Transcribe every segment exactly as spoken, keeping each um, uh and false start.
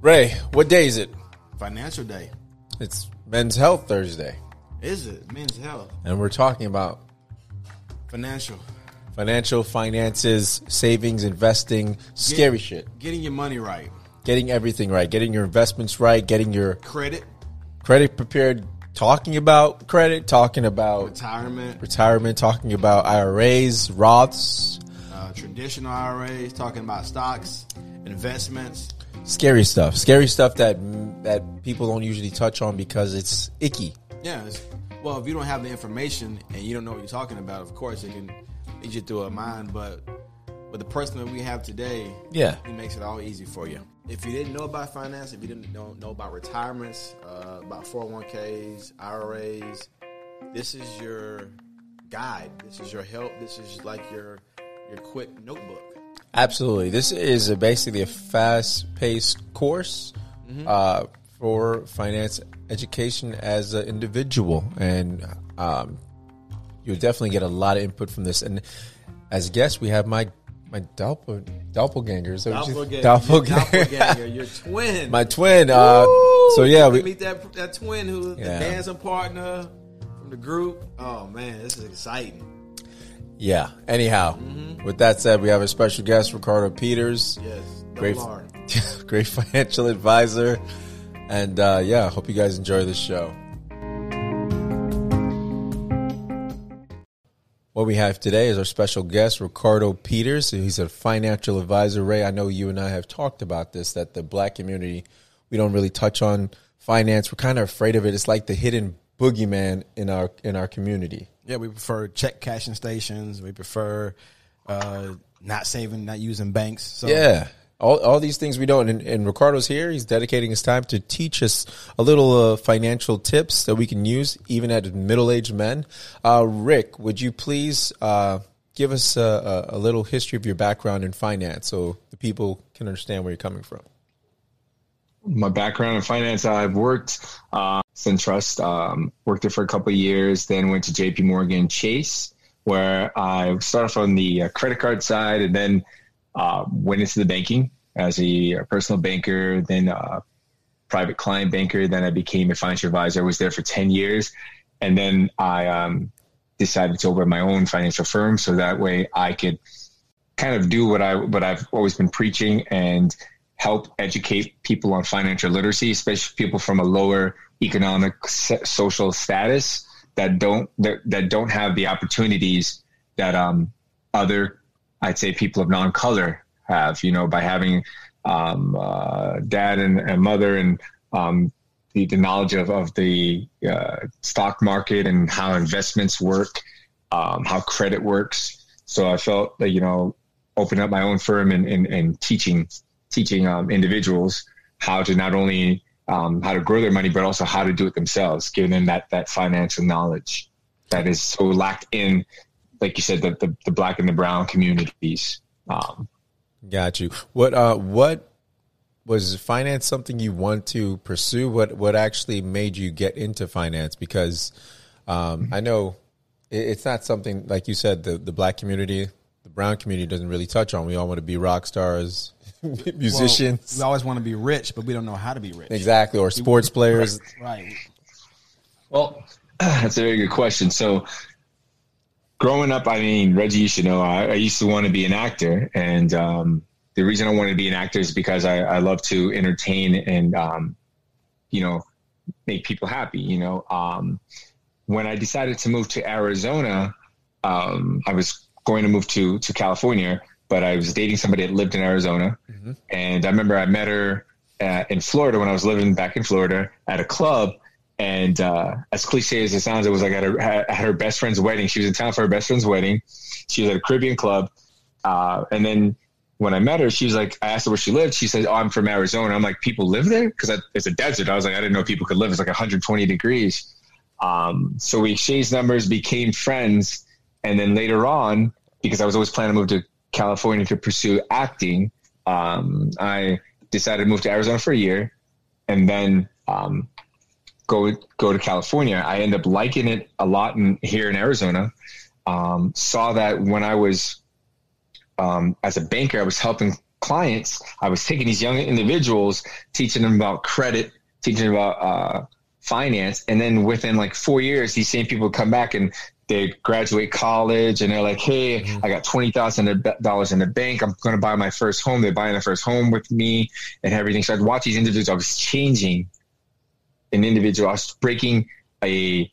Ray, what day is it? Financial Day. It's Men's Health Thursday. Is it? Men's Health. And we're talking about Financial. financial finances, savings, investing, scary Get- shit. Getting your money right. Getting everything right. Getting your investments right. Getting your Credit. credit prepared. Talking about credit. Talking about Retirement. retirement. Talking about I R As, Roths. Uh, traditional I R As. Talking about stocks. Investments. Scary stuff. Scary stuff that that people don't usually touch on because it's icky. Yeah. It's, well, if you don't have the information and you don't know what you're talking about, of course it can lead you through a mind. But with the person that we have today, Yeah. he makes it all easy for you. If you didn't know about finance, if you didn't know, know about retirements, uh, about four oh one k's, I R As, this is your guide. This is your help. This is like your your quick notebook. Absolutely. This is a, basically a fast-paced course Mm-hmm. uh, for finance education as an individual. And um, you'll definitely get a lot of input from this. And as guests, we have my my doppel, doppelganger. Is that what you- Doppelganger. Doppelganger. Your doppelganger. Your twin. My twin. Uh, so, yeah. we we meet that that twin who's Yeah. the dancing partner from the group. Oh, man, this is exciting. Yeah. Anyhow, Mm-hmm. with that said, we have a special guest, Ricardo Peters. Yes. Great, Double R. great financial advisor. And uh, yeah, hope you guys enjoy the show. What we have today is our special guest, Ricardo Peters. He's a financial advisor. Ray, I know you and I have talked about this, that the black community, we don't really touch on finance. We're kind of afraid of it. It's like the hidden boogeyman in our in our community. Yeah, we prefer check cashing stations. We prefer uh, not saving, not using banks. So Yeah. All, all these things we don't. And, and Ricardo's here. He's dedicating his time to teach us a little uh, financial tips that we can use even as middle-aged men. Uh, Rick, would you please uh, give us a, a, a little history of your background in finance so the people can understand where you're coming from? My background in finance, I've worked uh, SunTrust, um, worked there for a couple of years, then went to J P Morgan Chase, where I started off on the uh, credit card side and then uh, went into the banking as a, a personal banker, then a private client banker. Then I became a financial advisor. I was there for ten years. And then I um, decided to open my own financial firm so that way I could kind of do what, I, what I've always been preaching and help educate people on financial literacy, especially people from a lower economic social status that don't that, that don't have the opportunities that um, other, I'd say, people of non-color have. You know, by having um, uh, dad and, and mother and um, the, the knowledge of of the uh, stock market and how investments work, um, how credit works. So I felt that, you know, opening up my own firm and, and, and teaching. teaching um, individuals how to not only um, how to grow their money, but also how to do it themselves, giving them that, that financial knowledge that is so lacked in, like you said, the, the, the black and the brown communities. Um, Got you. What, uh, what was finance something you want to pursue? What, what actually made you get into finance? Because um, I know it, it's not something, like you said, the, the black community, the brown community doesn't really touch on. We all want to be rock stars, musicians. Well, we always want to be rich, but we don't know how to be rich. Exactly. Or sports players. Right. well, that's a very good question. So growing up, I mean, Reggie, you should know, I, I used to want to be an actor. And um, the reason I wanted to be an actor is because I, I love to entertain and, um, you know, make people happy. You know, um, when I decided to move to Arizona, um, I was going to move to, to California, but I was dating somebody that lived in Arizona. Mm-hmm. And I remember I met her uh, in Florida when I was living back in Florida at a club. And uh, as cliche as it sounds, it was like at her, at her best friend's wedding. She was in town for her best friend's wedding. She was at a Caribbean club. Uh, and then when I met her, she was like, I asked her where she lived. She said, oh, I'm from Arizona. I'm like, people live there? Because it's a desert. I was like, I didn't know people could live. It's like one hundred twenty degrees. Um, so we exchanged numbers, became friends. And then later on, because I was always planning to move to California to pursue acting, um, I decided to move to Arizona for a year. And then um, go go to California. I ended up liking it a lot in, here in Arizona. Um, saw that when I was, um, as a banker, I was helping clients, I was taking these young individuals, teaching them about credit, teaching them about uh, finance. And then within like four years, these same people come back and they graduate college and they're like, hey, mm-hmm. I got twenty thousand dollars in the bank. I'm going to buy my first home. They're buying their first home with me and everything. So I'd watch these individuals. I was changing an individual. I was breaking a,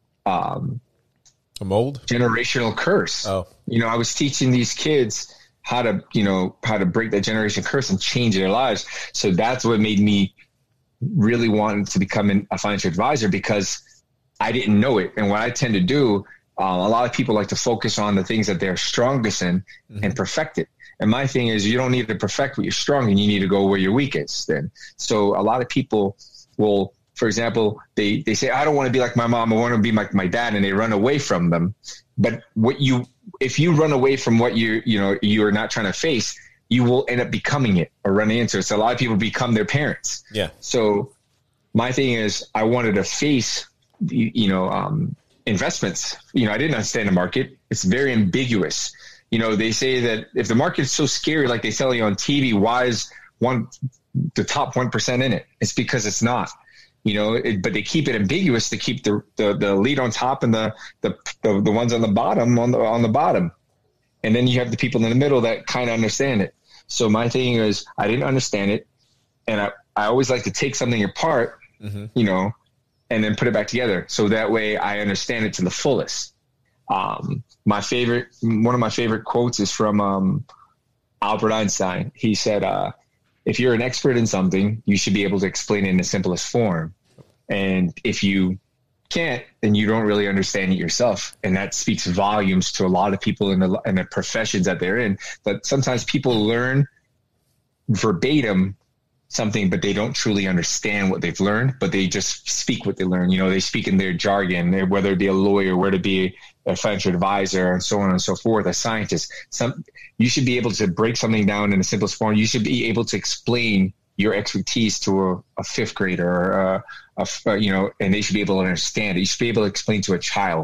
um, a mold generational curse. Oh, you know, I was teaching these kids how to, you know, how to break that generation curse and change their lives. So that's what made me really want to become an, a financial advisor, because I didn't know it. And what I tend to do, um, a lot of people like to focus on the things that they're strongest in mm-hmm. and perfect it. And my thing is, you don't need to perfect what you're strong in. You need to go where your weak is then. So a lot of people will, for example, they, they say, I don't want to be like my mom. I want to be like my dad. And they run away from them. But what you, if you run away from what you, you know, you're not trying to face, you will end up becoming it or running into it. So a lot of people become their parents. Yeah. So my thing is, I wanted to face, you know, um, investments. You know, I didn't understand the market. It's very ambiguous. You know, they say that if the market's so scary, like they tell you on T V, why is one, the top one percent in it? It's because it's not, you know, it, but they keep it ambiguous to keep the, the, the lead on top and the, the, the, the ones on the bottom on the, on the bottom. And then you have the people in the middle that kind of understand it. So my thing is, I didn't understand it. And I, I always like to take something apart, mm-hmm. you know, and then put it back together. So that way I understand it to the fullest. Um, my favorite, one of my favorite quotes is from um, Albert Einstein. He said, uh, if you're an expert in something, you should be able to explain it in the simplest form. And if you can't, then you don't really understand it yourself. And that speaks volumes to a lot of people in the, in the professions that they're in. But sometimes people learn verbatim something, but they don't truly understand what they've learned, but they just speak what they learn. You know, they speak in their jargon, whether it be a lawyer, whether it be a financial advisor, and so on and so forth, a scientist. Some, you should be able to break something down in the simplest form. You should be able to explain your expertise to a, a fifth grader or a, a, you know, and they should be able to understand it. You should be able to explain to a child.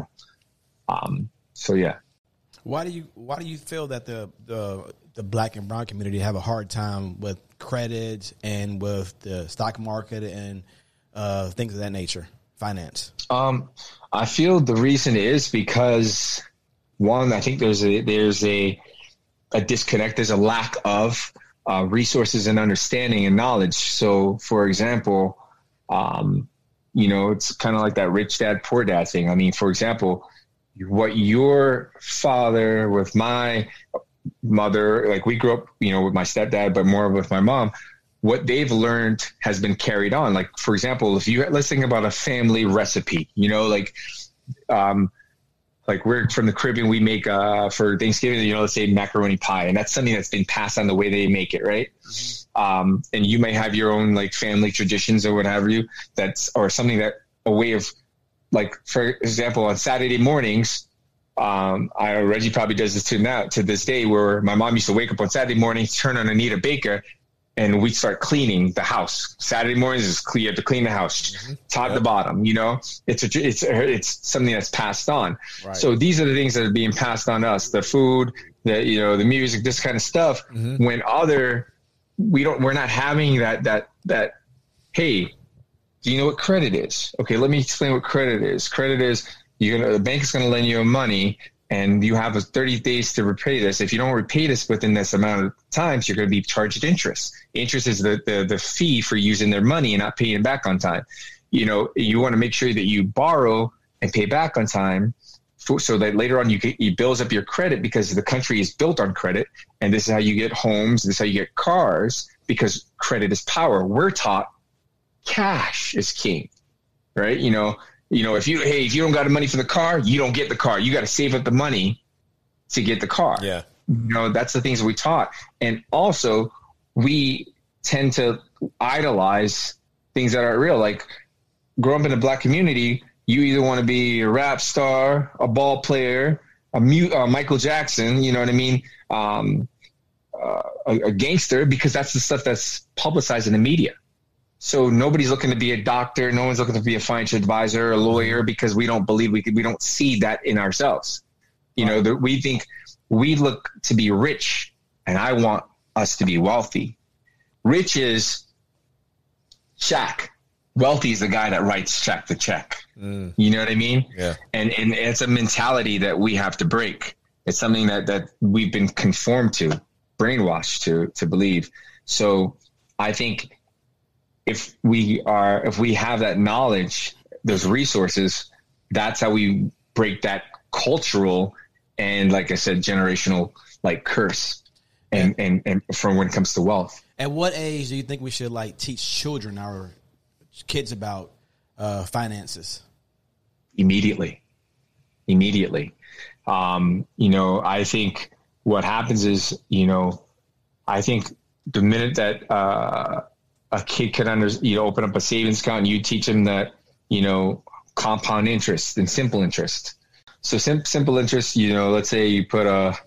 Um, so yeah. Why do you why do you feel that the the the black and brown community have a hard time with credit and with the stock market and uh, things of that nature, finance? Um, I feel the reason is because one, I think there's a there's a a disconnect. There's a lack of Uh, resources and understanding and knowledge. So, for example, um, you know, it's kind of like that rich dad, poor dad thing. I mean, for example, what your father with my mother, like we grew up, you know, with my stepdad, but more with my mom, what they've learned has been carried on. Like, for example, if you, let's think about a family recipe, you know, like, um, like we're from the Caribbean, we make, uh, for Thanksgiving, you know, let's say macaroni pie, and that's something that's been passed on the way they make it. Right. Mm-hmm. Um, and you may have your own like family traditions or what have you, that's, or something that a way of like, for example, on Saturday mornings, um, I, Reggie probably does this to now to this day, where my mom used to wake up on Saturday morning, turn on Anita Baker, and we start cleaning the house. Saturday mornings is clear, you have to clean the house, mm-hmm. top yep. to bottom. You know, it's a, it's it's something that's passed on. Right. So these are the things that are being passed on to us: the food, the you know, the music, this kind of stuff. Mm-hmm. When other, we don't, we're not having that that that. Hey, do you know what credit is? Okay, let me explain what credit is. Credit is you're gonna the bank is gonna lend you money, and you have a thirty days to repay this. If you don't repay this within this amount of times, you're going to be charged interest. Interest is the, the, the fee for using their money and not paying back on time. You know, you want to make sure that you borrow and pay back on time for, so that later on you get, you builds up your credit, because the country is built on credit. And this is how you get homes. This is how you get cars, because credit is power. We're taught cash is king, right? You know, You know, if you, hey, if you don't got the money for the car, you don't get the car. You got to save up the money to get the car. Yeah. You know, that's the things we taught. And also we tend to idolize things that aren't real. Like growing up in a black community, you either want to be a rap star, a ball player, a mute, uh, Michael Jackson, you know what I mean? Um, uh, a, a gangster, because that's the stuff that's publicized in the media. So nobody's looking to be a doctor. No one's looking to be a financial advisor, a lawyer, because we don't believe we could, we don't see that in ourselves. You know, that we think we look to be rich, and I want us to be wealthy. Rich is Shaq. Wealthy is the guy that writes Shaq the check. Mm. You know what I mean? Yeah. And and it's a mentality that we have to break. It's something that, that we've been conformed to, brainwashed to to believe. So I think if we are if we have that knowledge, those resources, that's how we break that cultural and, like I said, generational like curse and, and, and from when it comes to wealth. At what age do you think we should like teach children, our kids, about uh, finances? Immediately. Immediately. Um, you know, I think what happens is, you know, I think the minute that uh, a kid can under, you know, open up a savings account and you teach them that, you know, compound interest and simple interest. So sim- simple interest, you know, let's say you put a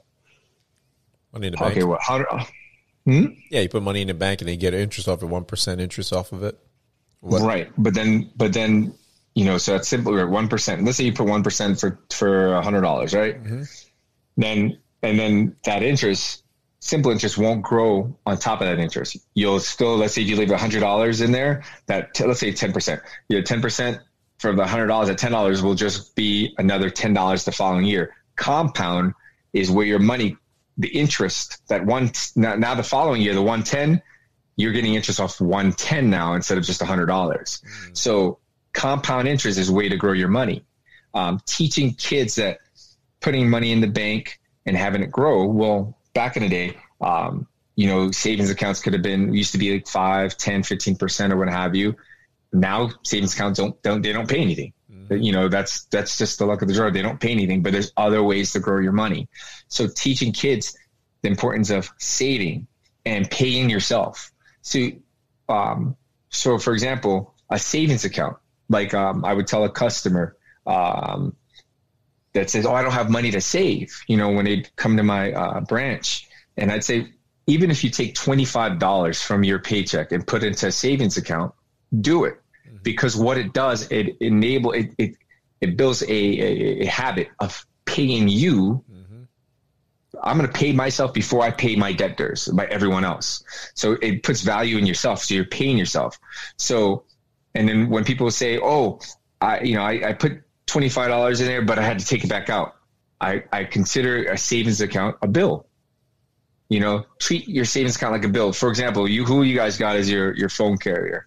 money in the bank. Okay, what? How? Hmm? Yeah, you put money in the bank and they get interest off it, one percent interest off of it. What? Right, but then, but then, you know, so it's simple. We're one percent. Let's say you put one percent for for a hundred dollars, right? Mm-hmm. Then and then that interest, simple interest, won't grow on top of that interest. You'll still, let's say you leave a hundred dollars in there. That t- let's say ten percent. You know, ten percent from the hundred dollars at ten dollars will just be another ten dollars the following year. Compound is where your money, the interest that one now, now the following year, the one ten, you're getting interest off one ten now instead of just a hundred dollars. Mm. So compound interest is a way to grow your money. Um, teaching kids that putting money in the bank and having it grow. Well, back in the day, um, you know, savings accounts could have been, used to be like five, ten, fifteen percent or what have you. Now savings accounts don't, don't, they don't pay anything. Mm-hmm. You know, that's, that's just the luck of the draw. They don't pay anything, but there's other ways to grow your money. So teaching kids the importance of saving and paying yourself. So, um, so for example, a savings account, like, um, I would tell a customer, um, that says, oh, I don't have money to save, you know, when they come to my uh, branch. And I'd say, even if you take twenty-five dollars from your paycheck and put it into a savings account, do it. Mm-hmm. Because what it does, it enable it, it, it builds a, a, a habit of paying you. Mm-hmm. I'm going to pay myself before I pay my debtors, by everyone else. So it puts value in yourself. So you're paying yourself. So, and then when people say, oh, I, you know, I, I put twenty-five dollars in there, but I had to take it back out. I, I consider a savings account a bill. You know, treat your savings account like a bill. For example, you, who you guys got as your, your phone carrier?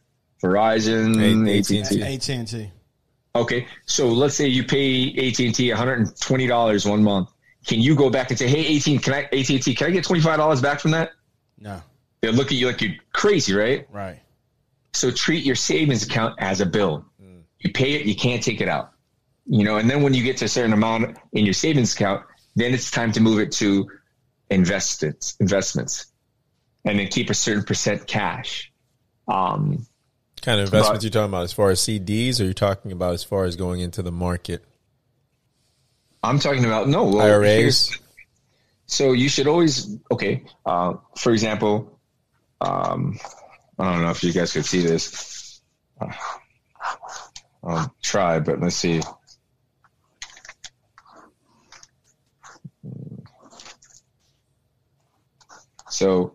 Verizon, A T and T. A T and T. Okay. So let's say you pay A T and T one hundred twenty dollars one month. Can you go back and say, hey, A T and T, can I, A T and T, can I get twenty-five dollars back from that? No. They'll look at you like you're crazy, right? Right. So treat your savings account as a bill. Mm. You pay it, you can't take it out. You know, and then when you get to a certain amount in your savings account, then it's time to move it to investments, investments, and then keep a certain percent cash. Um, kind of investments but, you're talking about as far as C Ds, or you're talking about as far as going into the market? I'm talking about, no. Well, I R As? So you should always, okay, uh, for example, um, I don't know if you guys could see this. Uh, I'll try, but let's see. So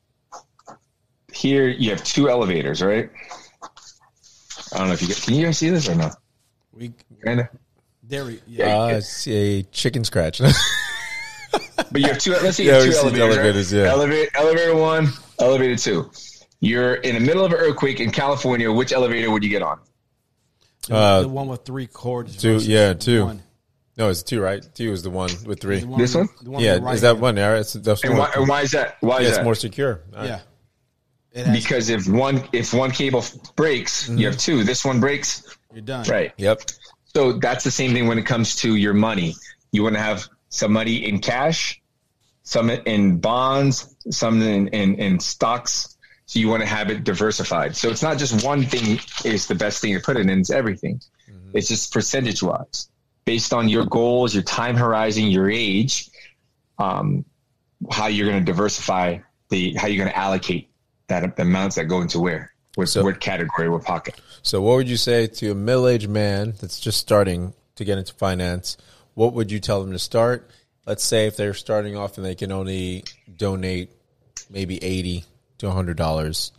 here you have two elevators, right? I don't know if you get, can you guys see this or no? We kind of. There we yeah. Uh, it's a chicken scratch. But you have two. Let's say you yeah, have two elevators. elevators Right? yeah. Elevator, elevator one, elevator two. You're in the middle of an earthquake in California. Which elevator would you get on? Uh, the one with three cords. Two, yeah, two. One. No, it's two, right? Two is the one with three. One, this one? one yeah, right is that hand. one? Yeah, it's, that's And why, and why is that? Why yeah, is it's that? more secure. All Yeah. right. It has, Because if one if one cable breaks, mm-hmm. you have two. This one breaks, you're done. Right. Yep. So that's the same thing when it comes to your money. You want to have some money in cash, some in bonds, some in, in, in stocks. So you want to have it diversified. So it's not just one thing is the best thing to put it in. It's everything. Mm-hmm. It's just percentage wise, based on your goals, your time horizon, your age, um, how you're going to diversify the, how you're going to allocate that the amounts that go into where, what, so, what category, what pocket. So what would you say to a middle-aged man that's just starting to get into finance? What would you tell them to start? Let's say if they're starting off and they can only donate maybe eighty to a hundred dollars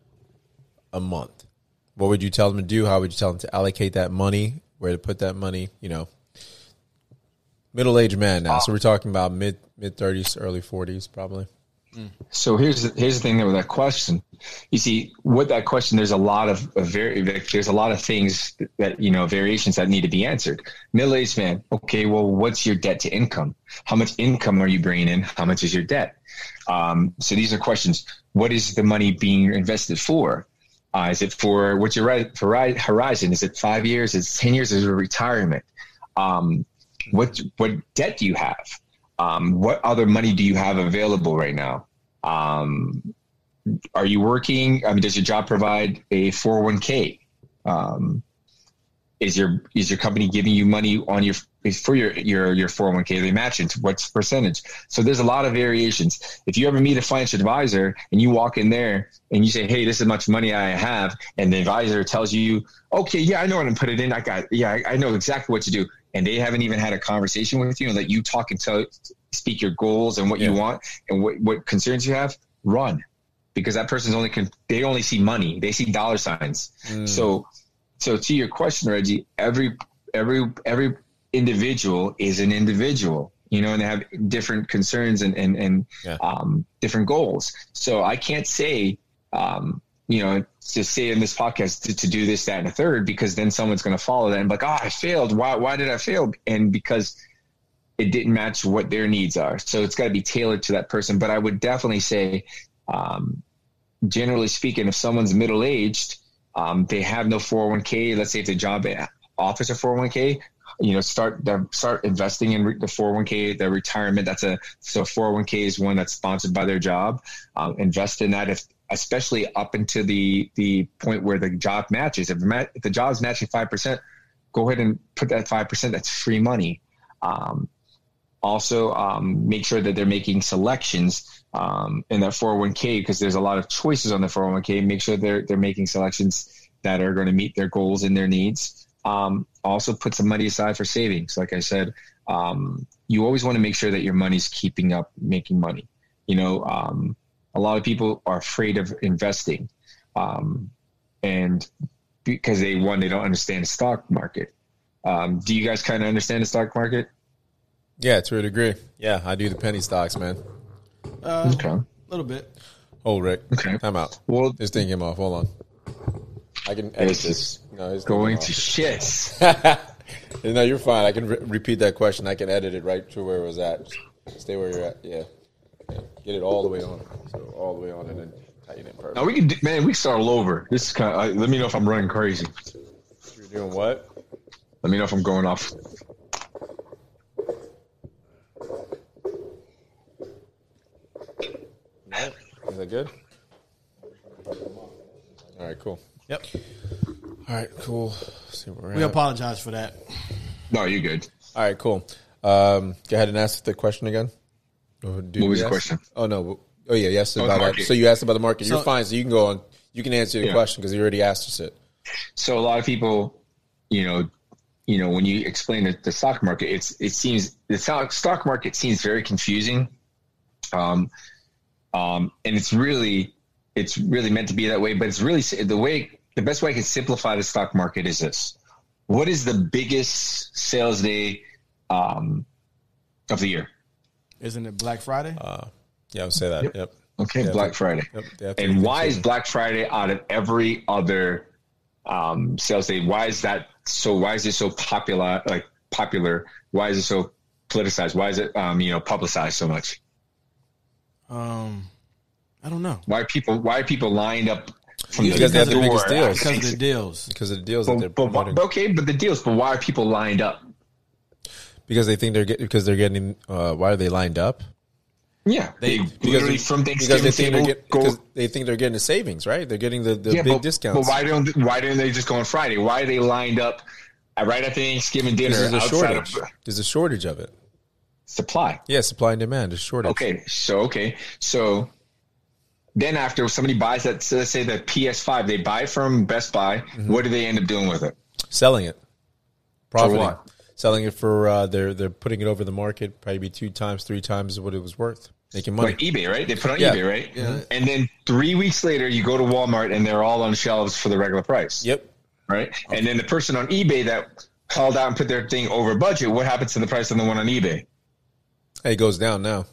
a month. What would you tell them to do? How would you tell them to allocate that money? Where to put that money? You know, middle-aged man now. So we're talking about mid mid thirties, early forties, probably. So here's the, here's the thing with that question. You see, with that question, there's a lot of, of very there's a lot of things that, you know, variations that need to be answered. Middle-aged man, okay, well, what's your debt to income? How much income are you bringing in? How much is your debt? Um, so these are questions. What is the money being invested for? Uh, is it for what's your right horizon? Is it five years? Is it ten years? Is it retirement? Um, what what debt do you have? Um, what other money do you have available right now? Um, are you working? I mean, does your job provide a four oh one k? Um, is your is your company giving you money on your for your your your four oh one k? They match it. What's the percentage? So there's a lot of variations. If you ever meet a financial advisor and you walk in there and you say, "Hey, this is how much money I have," and the advisor tells you, "Okay, yeah, I know what to put it in. I got yeah, I, I know exactly what to do," and they haven't even had a conversation with you and let you talk and tell, speak your goals and what yeah. you want and what, what concerns you have, run, because that person's only can they only see money. They see dollar signs. Mm. So, so to your question, Reggie, every every every individual is an individual, you know, and they have different concerns and and, and yeah. um, different goals. So I can't say, um, you know, to say in this podcast to, to do this, that, and a third, because then someone's going to follow that and be like, oh, I failed. Why, why did I fail? And because it didn't match what their needs are. So it's got to be tailored to that person. But I would definitely say, um, generally speaking, if someone's middle-aged, um, they have no four oh one k, let's say if the job offers a four oh one k, you know, start start investing in the four oh one k, their retirement. That's a so four oh one k is one that's sponsored by their job. Um, invest in that, if especially up into the the point where the job matches. If, if the job is matching five percent, go ahead and put that five percent. That's free money. Um, also, um, make sure that they're making selections um, in that four oh one k, because there's a lot of choices on the four oh one k. Make sure they're they're making selections that are going to meet their goals and their needs. Um, also put some money aside for savings. Like I said, um, you always want to make sure that your money's keeping up making money. You know, um, a lot of people are afraid of investing, um, and because they, one, they don't understand the stock market. Um, do you guys kind of understand the stock market? Yeah, to a degree. Yeah, I do the penny stocks, man. Uh, okay. A little bit. Oh, Rick. Okay. I'm out. Well, this thing came off. Hold on. I can edit this. No, it's going to shit. No, you're fine. I can re- repeat that question. I can edit it right to where it was at. Just stay where you're at. Yeah. Yeah. Get it all the way on. So all the way on and then tighten it perfect. Now we can, do, man. We can start all over. This is kind of. Uh, let me know if I'm running crazy. You're doing what? Let me know if I'm going off. Is that good? All right, cool. Yep. All right, cool. Let's see where we're we at. apologize for that. No, you're good. All right, cool. Um, go ahead and ask the question again. What was the question? Oh, no. Oh, yeah, yes. Oh, about that. So you asked about the market. So, you're fine. So you can go on. You can answer the yeah. question because you already asked us it. So a lot of people, you know, you know, when you explain the, the stock market, it's it seems the stock market seems very confusing, um, um, and it's really it's really meant to be that way. But it's really the way the best way I can simplify the stock market is this: what is the biggest sales day um, of the year? Isn't it Black Friday? Uh, yeah, I would say that. Yep. yep. Okay, yeah, Black Friday. Yep, and why is Black Friday out of every other um, sales day? Why is that so? Why is it so popular? Like popular? Why is it so politicized? Why is it um, you know publicized so much? Um, I don't know. Why are people? Why are people lined up? From because the they have the biggest deals. Because of the deals. Because of the deals but, that they're but, promoting. But, okay, but the deals. But why are people lined up? Because they think they're getting. Because they're getting. Uh, why are they lined up? Yeah, they, they because literally they, from because Thanksgiving they think they're get, go, because they think they're getting the savings, right? They're getting the, the yeah, big but, discounts. But why don't why didn't they just go on Friday? Why are they lined up right at Thanksgiving dinner? There's a outside shortage. Of There's a shortage of it. Supply. Yeah, supply and demand. There's shortage. Okay, so okay, so then after somebody buys that, so let's say the P S five, they buy from Best Buy. Mm-hmm. What do they end up doing with it? Selling it. Profiting. For what? Selling it for uh, they're they're putting it over the market, probably be two times, three times what it was worth. Making money. Like eBay, right? They put on Yeah. eBay, right? Yeah. And then three weeks later, you go to Walmart and they're all on shelves for the regular price. Yep. Right? Okay. And then the person on eBay that called out and put their thing over budget, what happens to the price of the one on eBay? It goes down now.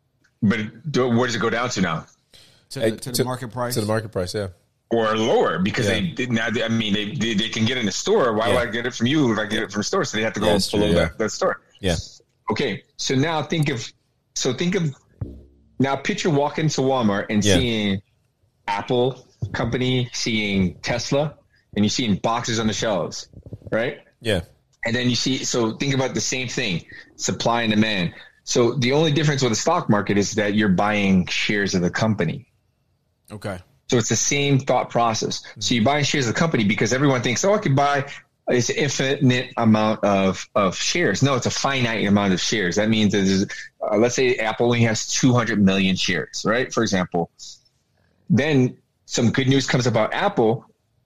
But do, where does it go down to now? To the, to the market price. To the market price, yeah. Or lower, because Yeah. they did now. They, I mean, they, they they can get in the store. Why Yeah. would I get it from you if I get it from the store? So they have to go Yeah, that's below true, yeah. that, that store. Yeah. Okay, so now think of so think of now picture walking into Walmart and Yeah. seeing Apple company, seeing Tesla, and you're seeing boxes on the shelves, right? Yeah. And then you see, so think about the same thing, supply and demand. So the only difference with the stock market is that you're buying shares of the company. Okay. So it's the same thought process. So you buy shares of the company because everyone thinks, oh, I could buy it's an infinite amount of, of shares. No, it's a finite amount of shares. That means that there's, uh, let's say Apple only has two hundred million shares, right? For example, then some good news comes about Apple.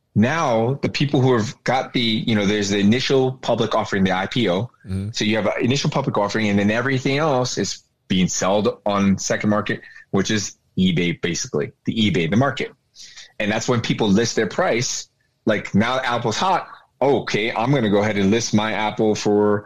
Now the people who have got the, you know, there's the initial public offering, the I P O. Mm-hmm. So you have an initial public offering and then everything else is being sold on second market, which is eBay, basically the eBay, the market. And that's when people list their price. Like now Apple's hot. Okay, I'm going to go ahead and list my Apple for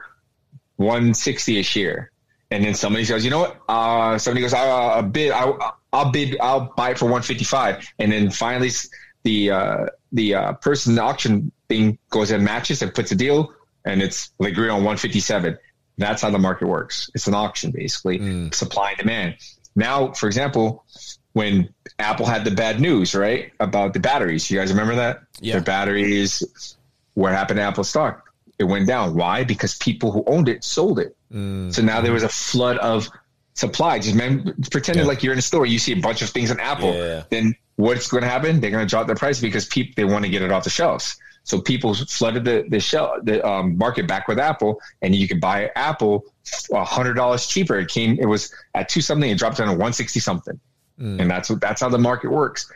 one sixty a share. And then somebody goes, you know what? Uh, somebody goes, I'll, I'll bid, I'll, I'll bid, I'll buy it for one fifty-five. And then finally the, uh, the uh, person in the auction thing goes and matches and puts a deal and it's they agree on one fifty-seven. That's how the market works. It's an auction, basically, mm. supply and demand. Now, for example, when Apple had the bad news, right, about the batteries, you guys remember that? Yeah. Their batteries, what happened to Apple stock? It went down. Why? Because people who owned it sold it. Mm. So now there was a flood of supply. Just remember, pretend yeah. like you're in a store, you see a bunch of things on Apple. Yeah. Then what's going to happen? They're going to drop their price because people they want to get it off the shelves. So people flooded the the, shell, the um, market back with Apple, and you could buy Apple a hundred dollars cheaper. It came, it was at two something, it dropped down to one sixty something, mm. and that's what that's how the market works.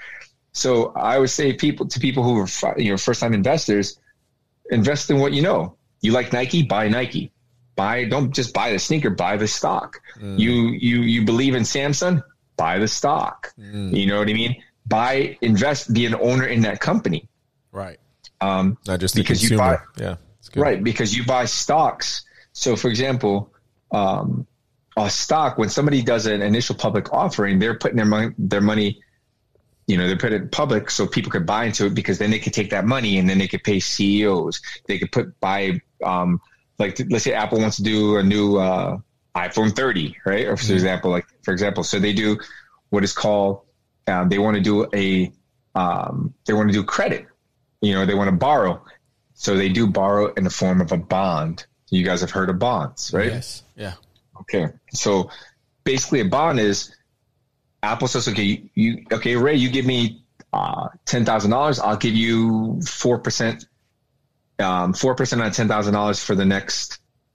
So I would say people to people who are you know first time investors, invest in what you know. You like Nike, buy Nike. Buy don't just buy the sneaker, buy the stock. Mm. You you you believe in Samsung, buy the stock. Mm. You know what I mean? Buy, invest, be an owner in that company. Right. Um, Not just the because consumer. you buy, yeah, it's good. Right, because you buy stocks. So, for example, um, a stock, when somebody does an initial public offering, they're putting their money, their money, you know, they're putting it public so people could buy into it because then they could take that money and then they could pay C E Os. They could put buy, um, like, let's say Apple wants to do a new uh, iPhone thirty, right? Or for mm-hmm. example, like for example, so they do what is called, um, they want to do a, um, they want to do credit. You know, they want to borrow. So they do borrow in the form of a bond. You guys have heard of bonds, right? Yes. Yeah. Okay. So basically a bond is Apple says, okay, you, you okay, Ray, you give me uh, ten thousand dollars. I'll give you four percent, um, four percent on ten thousand dollars for the next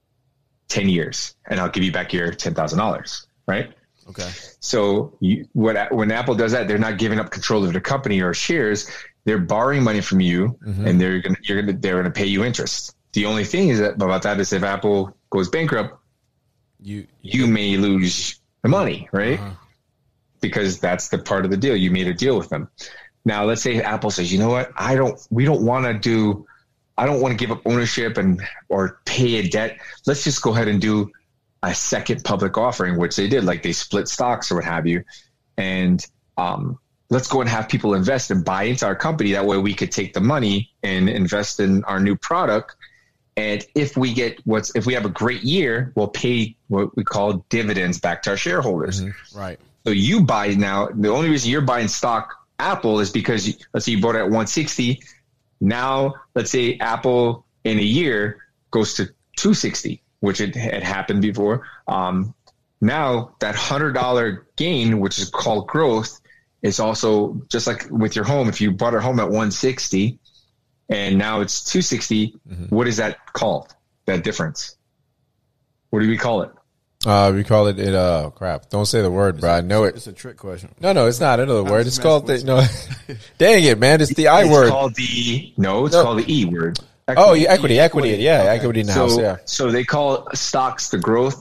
ten years. And I'll give you back your ten thousand dollars, right? Okay. So you, what, when Apple does that, they're not giving up control of their company or shares. They're borrowing money from you, mm-hmm. and they're gonna you're gonna they're gonna pay you interest. The only thing is that about that is if Apple goes bankrupt, you you, you may lose the money, right? Uh-huh. Because that's the part of the deal. You made a deal with them. Now, let's say Apple says, you know what? I don't. We don't want to do. I don't want to give up ownership and or pay a debt. Let's just go ahead and do a second public offering, which they did. Like they split stocks or what have you, and um. let's go and have people invest and buy into our company. That way we could take the money and invest in our new product. And if we get what's, if we have a great year, we'll pay what we call dividends back to our shareholders. Mm-hmm. Right. So you buy now, the only reason you're buying stock Apple is because you, let's say you bought it at one sixty. Now, let's say Apple in a year goes to two sixty, which it had happened before. Um, now that one hundred dollars gain, which is called growth, it's also just like with your home. If you bought a home at one sixty and now it's two sixty, mm-hmm. what is that called? That difference? What do we call it? Uh, we call it, it, uh, crap. Don't say the word, bro. I know it. It's a trick question. No, no, it's not. I know the word. It's called the, no, dang it, man. It's the I it's word. It's called the, no, it's no. called the E word. Equity. Oh, equity, equity. equity. Yeah, okay. Equity in the so, house, yeah. So they call stocks the growth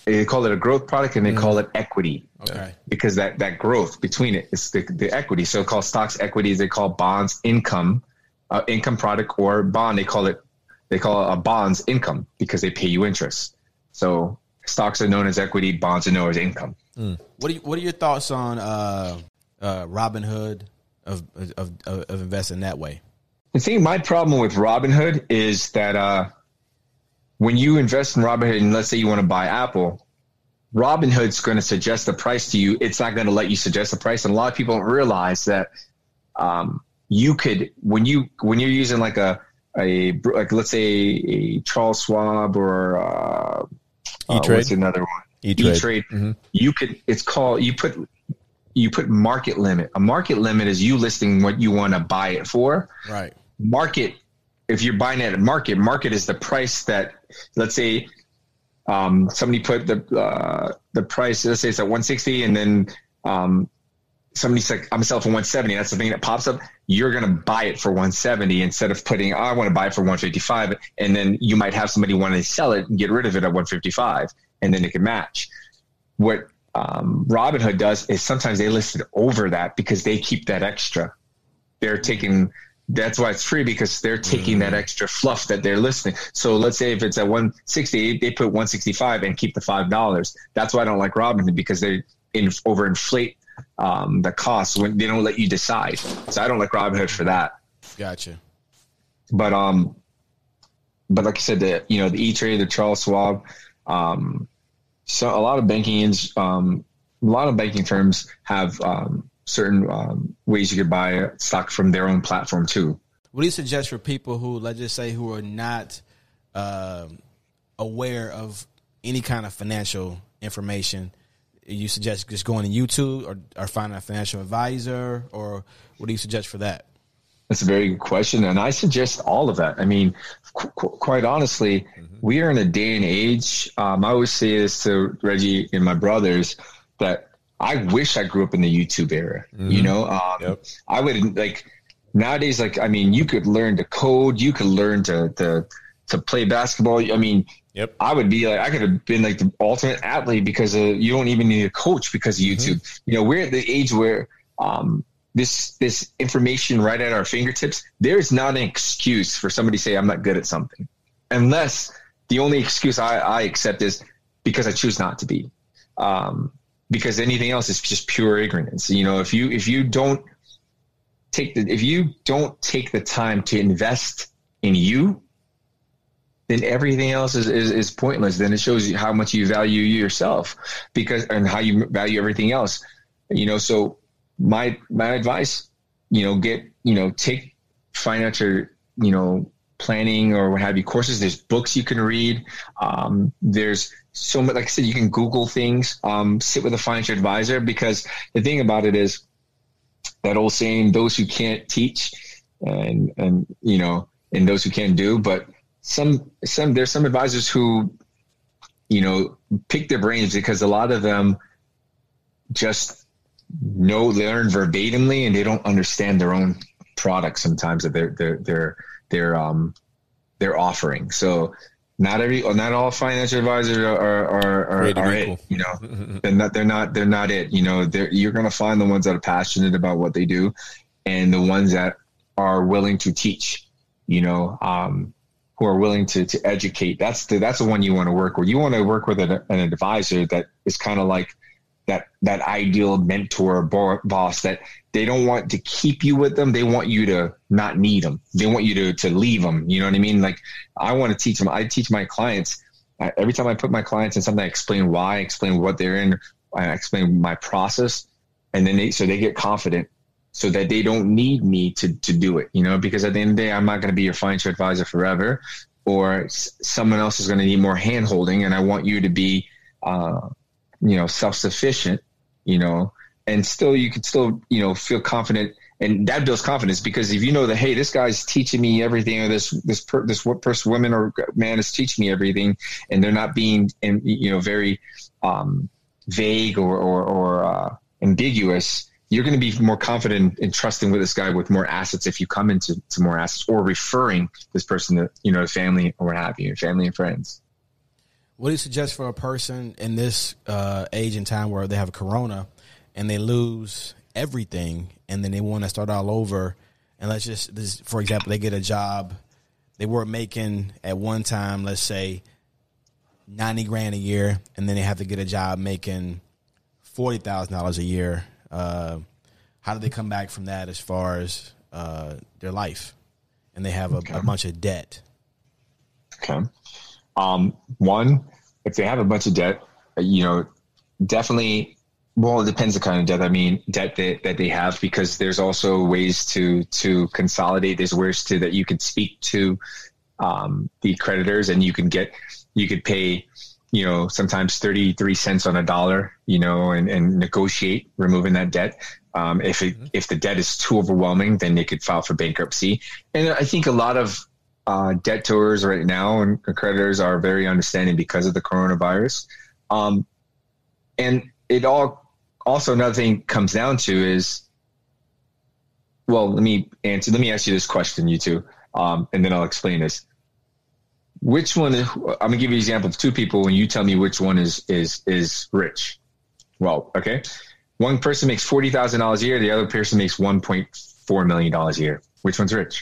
they call it a growth product, and they mm. call it equity. Okay. Because that, that growth between it is the, the equity. So called stocks, equities, they call bonds income, uh, income product, or bond. They call it, they call it a bonds income because they pay you interest. So stocks are known as equity, bonds are known as income. Mm. What are you, what are your thoughts on uh, uh, Robinhood of, of, of, of investing that way? The thing, my problem with Robinhood is that uh, when you invest in Robinhood, and let's say you want to buy Apple, Robinhood's going to suggest the price to you. It's not going to let you suggest the price. And a lot of people don't realize that um, you could, when you, when you're using like a, a, like, let's say a Charles Schwab or uh, E-Trade. Uh, what's another one? E-Trade. E-Trade. Mm-hmm. You could, it's called, you put, you put market limit. A market limit is you listing what you want to buy it for. Right. Market, if you're buying it at market, market is the price that, let's say, um, somebody put the uh, the price, let's say it's at one sixty, and then um, somebody's like, I'm selling for one seventy. That's the thing that pops up. You're going to buy it for one seventy instead of putting, oh, I want to buy it for one fifty-five. And then you might have somebody want to sell it and get rid of it at one fifty-five, and then it can match. What um, Robinhood does is sometimes they list it over that because they keep that extra. They're taking, that's why it's free, because they're taking mm. that extra fluff that they're listing. So let's say if it's at one sixty, they put one sixty-five and keep the five dollars. That's why I don't like Robinhood, because they in, overinflate um, the costs when they don't let you decide. So I don't like Robinhood for that. Gotcha. But um, but like I said, the you know the E-Trade, the Charles Schwab, um, so a lot of banking um, a lot of banking firms have um, certain um, ways you could buy stock from their own platform too. What do you suggest for people who, let's just say, who are not uh, aware of any kind of financial information? You suggest just going to YouTube or, or finding a financial advisor, or what do you suggest for that? That's a very good question, and I suggest all of that. I mean, qu- qu- quite honestly, mm-hmm. we are in a day and age. Um, I always say this to Reggie and my brothers that I wish I grew up in the YouTube era. Mm-hmm. You know, um, yep. I would like nowadays. Like, I mean, you could learn to code, you could learn to to to play basketball. I mean, yep. I would be like, I could have been like the ultimate athlete because uh, you don't even need a coach because of YouTube. Mm-hmm. You know, we're at the age where um, this this information right at our fingertips. There's not an excuse for somebody to say I'm not good at something, unless the only excuse I, I accept is because I choose not to be. Um, because anything else is just pure ignorance. You know, if you, if you don't take the, if you don't take the time to invest in you, then everything else is, is, is pointless. Then it shows you how much you value yourself, because, and how you value everything else, you know? So my, my advice, you know, get, you know, take financial, you know, planning or what have you courses. There's books you can read. Um, there's so much, like I said, you can Google things, um, sit with a financial advisor, because the thing about it is that old saying, those who can't teach and, and, you know, and those who can't do, but some, some, there's some advisors who, you know, pick their brains because a lot of them just know, learn verbatimly, and they don't understand their own product sometimes that they're, they're, they're, they're, um, they're offering. So not every, not all financial advisors are, are, are, are, are it, you know, they're not, they're not, they're not it, you know, they're, you're going to find the ones that are passionate about what they do and the ones that are willing to teach, you know, um, who are willing to, to educate. That's the, that's the one you want to work with. You want to work with an, an advisor that is kind of like that, that ideal mentor bo- boss that they don't want to keep you with them. They want you to not need them. They want you to, to leave them. You know what I mean? Like, I want to teach them. I teach my clients. I, every time I put my clients in something, I explain why, I explain what they're in. I explain my process, and then they, so they get confident so that they don't need me to, to do it, you know, because at the end of the day, I'm not going to be your financial advisor forever, or s- someone else is going to need more hand holding. And I want you to be, uh, you know, self-sufficient, you know, and still, you can still, you know, feel confident, and that builds confidence, because if you know that, hey, this guy's teaching me everything, or this, this, per, this person, woman or man is teaching me everything, and they're not being, you know, very, um, vague or, or, or, uh, ambiguous, you're going to be more confident in trusting with this guy with more assets if you come into to more assets, or referring this person to, you know, family or what have you, family and friends. what do you suggest for a person in this uh, age and time where they have a corona and they lose everything and then they want to start all over? And let's just, this, for example, they get a job. They were making at one time, let's say, ninety grand a year, and then they have to get a job making forty thousand dollars a year. Uh, how do they come back from that as far as uh, their life? And they have a, okay. a bunch of debt. Okay. Um, one, if they have a bunch of debt, you know, definitely, well, it depends the kind of debt. I mean, debt that, that they have, because there's also ways to, to consolidate. There's ways to, that you could speak to, um, the creditors, and you can get, you could pay, you know, sometimes thirty-three cents on a dollar, you know, and, and negotiate removing that debt. Um, if it, mm-hmm. if the debt is too overwhelming, then they could file for bankruptcy. And I think a lot of, Uh, debtors right now and creditors are very understanding because of the coronavirus. Um, and it all, also another thing comes down to is, well, let me answer, let me ask you this question, you two, um, and then I'll explain this. Which one, is, I'm gonna give you an example of two people and you tell me which one is, is, is rich. Well, okay. One person makes forty thousand dollars a year. The other person makes one point four million dollars a year. Which one's rich?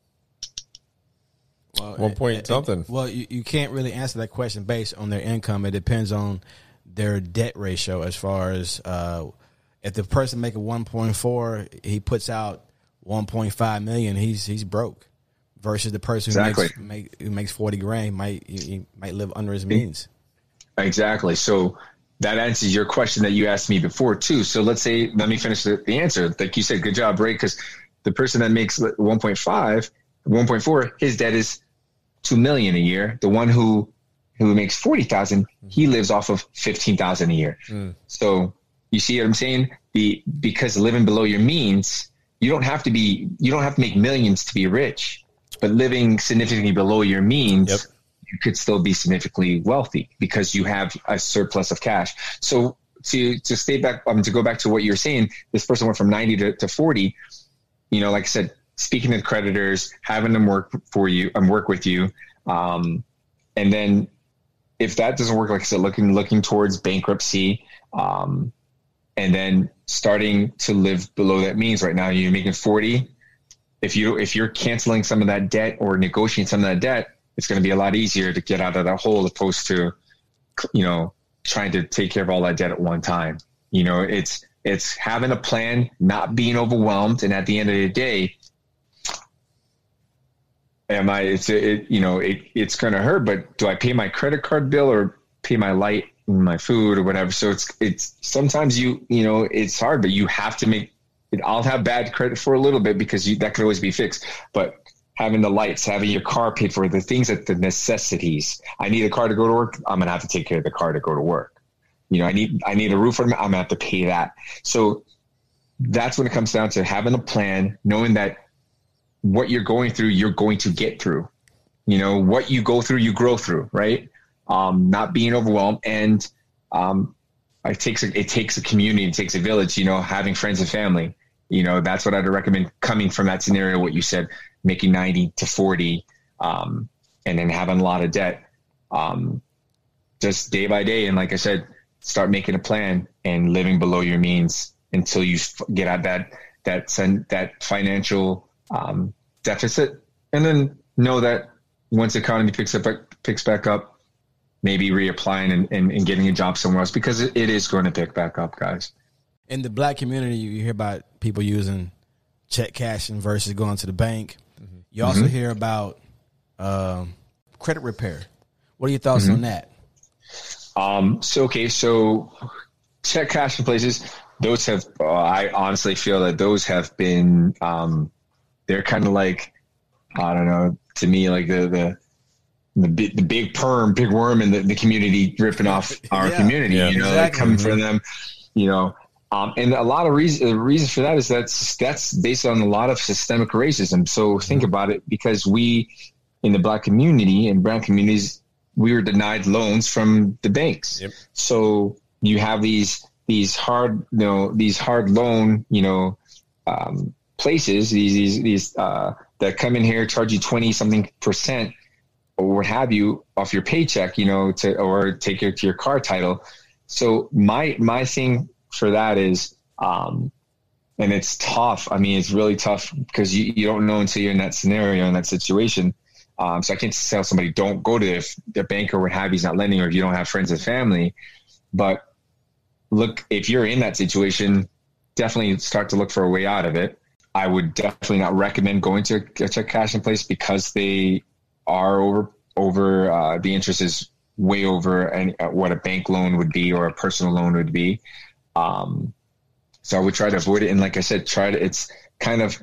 Well, One point it, something. It, well, you, you can't really answer that question based on their income. It depends on their debt ratio. As far as uh, if the person making one point four, he puts out one point five million. He's he's broke. Versus the person who exactly. makes make, who makes forty grand might he, he might live under his means. Exactly. So that answers your question that you asked me before too. So let's say, let me finish the, the answer. Like you said, good job, Ray. Because the person that makes one point five, one point four, his debt is two million a year. The one who who makes forty thousand, he lives off of fifteen thousand a year. Mm. So you see what I'm saying? The because living below your means, you don't have to be you don't have to make millions to be rich, but living significantly below your means, yep. you could still be significantly wealthy because you have a surplus of cash. So to to stay back, um, to go back to what you were saying, this person went from ninety to, to forty. You know, like I said, speaking to creditors, having them work for you and um, work with you. Um, and then if that doesn't work, like I said, looking, looking towards bankruptcy, um, and then starting to live below that means. Right now you're making forty. If you, if you're canceling some of that debt or negotiating some of that debt, it's going to be a lot easier to get out of that hole opposed to, you know, trying to take care of all that debt at one time. You know, it's, it's having a plan, not being overwhelmed. And at the end of the day, am I, it's, it, you know, it, it's going to hurt, but do I pay my credit card bill or pay my light and my food or whatever? So it's, it's sometimes you, you know, it's hard, but you have to make it. I'll have bad credit for a little bit because you, that could always be fixed, but having the lights, having your car paid for, the things that the necessities, I need a car to go to work. I'm going to have to take care of the car to go to work. You know, I need, I need a roof for them. I'm gonna have to pay that. So that's when it comes down to having a plan, knowing that what you're going through, you're going to get through. You know, what you go through, you grow through, right? Um, not being overwhelmed. And um, it takes a, it takes a community, it takes a village. You know, having friends and family. You know, that's what I'd recommend coming from that scenario. What you said, making ninety to forty, um, and then having a lot of debt, um, just day by day. And like I said, start making a plan and living below your means until you get out that that that financial um, deficit, and then know that once the economy picks up picks back up, maybe reapplying and, and, and getting a job somewhere else, because it, it is going to pick back up, guys. In the black community, you hear about people using check cashing versus going to the bank. Mm-hmm. You also mm-hmm. hear about um, credit repair. What are your thoughts mm-hmm. on that? Um, so, okay, so check cashing places, those have, uh, I honestly feel that those have been, um, they're kind of like, I don't know, to me, like the, the, the big, the big perm, big worm in the, the community ripping off our yeah, community, yeah, you know, exactly. like coming mm-hmm. for them, you know, um, and a lot of reasons, the reason for that is that's, that's based on a lot of systemic racism. So think mm-hmm. about it, because we, in the black community and brown communities, we were denied loans from the banks. Yep. So you have these, these hard, you know, these hard loan, you know, um, places, these, these, these, uh, that come in here, charge you twenty something percent or what have you off your paycheck, you know, to, or take your, to your car title. So my, my thing for that is, um, and it's tough. I mean, it's really tough because you, you don't know until you're in that scenario, in that situation. Um, so I can't tell somebody don't go to if their bank or what have you's not lending, or if you don't have friends and family. But look, if you're in that situation, definitely start to look for a way out of it. I would definitely not recommend going to a check cash in place because they are over, over, uh, the interest is way over any, uh, what a bank loan would be or a personal loan would be. Um, so I would try to avoid it. And like I said, try to, it's kind of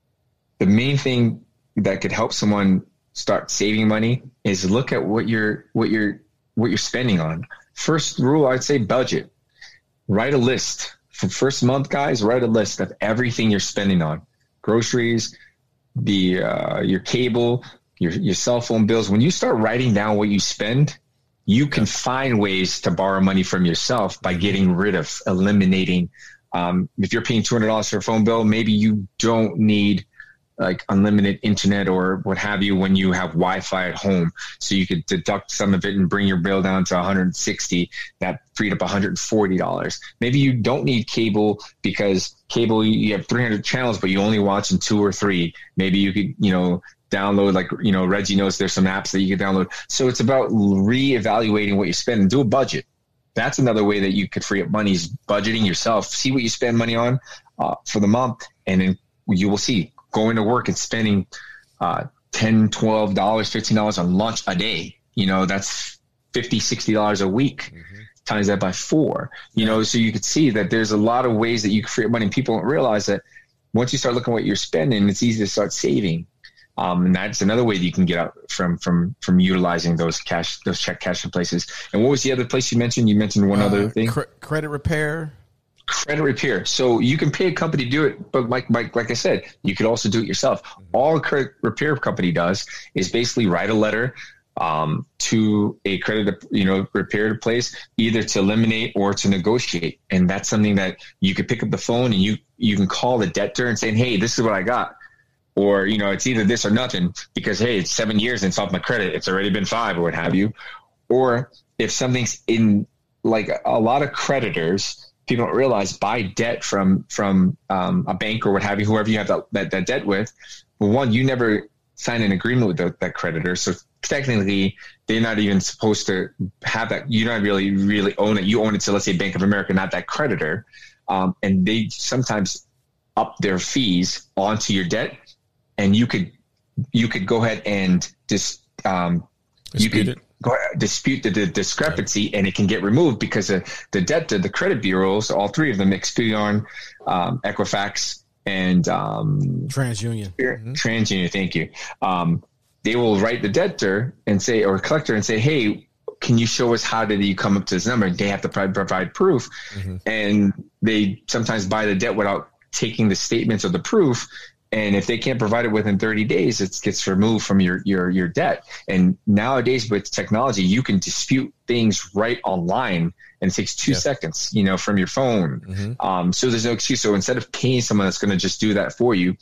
the main thing that could help someone start saving money is look at what you're, what you're, what you're spending on. First rule, I'd say budget. Write a list. For first month, guys, write a list of everything you're spending on. Groceries, the uh, your cable, your your cell phone bills. When you start writing down what you spend, you can find ways to borrow money from yourself by getting rid of, eliminating. Um, if you're paying two hundred dollars for a phone bill, maybe you don't need like unlimited internet or what have you when you have Wi-Fi at home. So you could deduct some of it and bring your bill down to one hundred sixty. That freed up one hundred forty dollars. Maybe you don't need cable because cable, you have three hundred channels, but you only watch in two or three. Maybe you could, you know, download, like, you know, Reggie knows there's some apps that you can download. So it's about reevaluating what you spend and do a budget. That's another way that you could free up money is budgeting yourself. See what you spend money on uh, for the month, and then you will see going to work and spending uh, ten dollars, twelve dollars, fifteen dollars on lunch a day. You know, that's fifty dollars, sixty dollars a week. Mm-hmm. Times that by four, you know, so you could see that there's a lot of ways that you can free up money. And people don't realize that once you start looking at what you're spending, it's easy to start saving. Um, and that's another way that you can get out from, from, from utilizing those cash, those check cash in places. And what was the other place you mentioned? You mentioned one uh, other thing. Cre- credit repair. Credit repair. So you can pay a company to do it, but like, like, like I said, you could also do it yourself. All a credit repair company does is basically write a letter um, to a credit, you know, repair place, either to eliminate or to negotiate. And that's something that you could pick up the phone and you, you can call the debtor and say, hey, this is what I got. Or, you know, it's either this or nothing because, hey, it's seven years and it's off my credit. It's already been five or what have you. Or if something's in, like a lot of creditors, people don't realize buy debt from, from um, a bank or what have you, whoever you have that, that, that debt with. Well, one, you never sign an agreement with the, that creditor. So technically they're not even supposed to have that. You don't really, really own it. You own it to, let's say, Bank of America, not that creditor. Um, and they sometimes up their fees onto your debt. And you could, you could go ahead and just, um, you could it. go ahead, dispute the, the discrepancy, right. And it can get removed because of the debt to the credit bureaus, all three of them, Experian, um, Equifax, and um, TransUnion. Mm-hmm. TransUnion, thank you. Um, they will write the debtor and say, or collector and say, hey, can you show us how did you come up to this number? And they have to provide proof. Mm-hmm. And they sometimes buy the debt without taking the statements of the proof. And if they can't provide it within thirty days, it gets removed from your, your, your debt. And nowadays with technology, you can dispute things right online, and it takes two yeah. seconds, you know, from your phone. Mm-hmm. Um, so there's no excuse. So instead of paying someone that's going to just do that for you,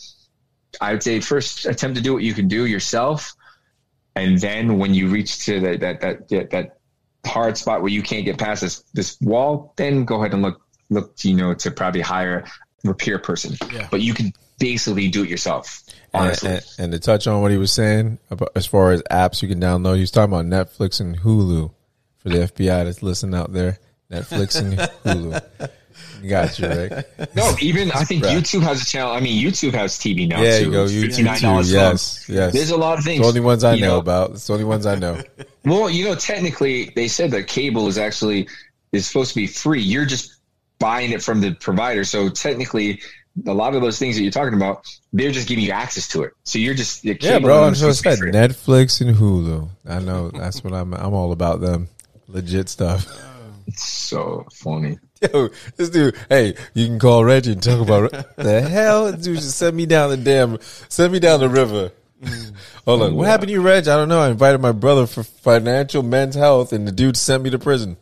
I would say first attempt to do what you can do yourself. And then when you reach to the, that, that, that, that hard spot where you can't get past this, this wall, then go ahead and look, look, you know, to probably hire a repair person, yeah. But you can basically do it yourself. Honestly. And, and, and to touch on what he was saying about as far as apps you can download, he was talking about Netflix and Hulu for the F B I that's listening out there. Netflix and Hulu. You got you, right? No, even I think right. YouTube has a channel. I mean, YouTube has T V now yeah, too. You go, YouTube, YouTube yes, yes. There's a lot of things. It's the only ones I know, know about. It's the only ones I know. Well, you know, technically, they said that cable is actually is supposed to be free. You're just buying it from the provider. So technically, a lot of those things that you're talking about, they're just giving you access to it. So you're just yeah, bro. I'm just said Netflix and Hulu. I know that's what I'm. I'm all about them legit stuff. It's so funny. Yo, this dude, hey, you can call Reggie and talk about the hell. This dude just sent me down the damn, send me down the river. Hold on, what happened to you, Reg? I don't know. I invited my brother for financial men's health, and the dude sent me to prison.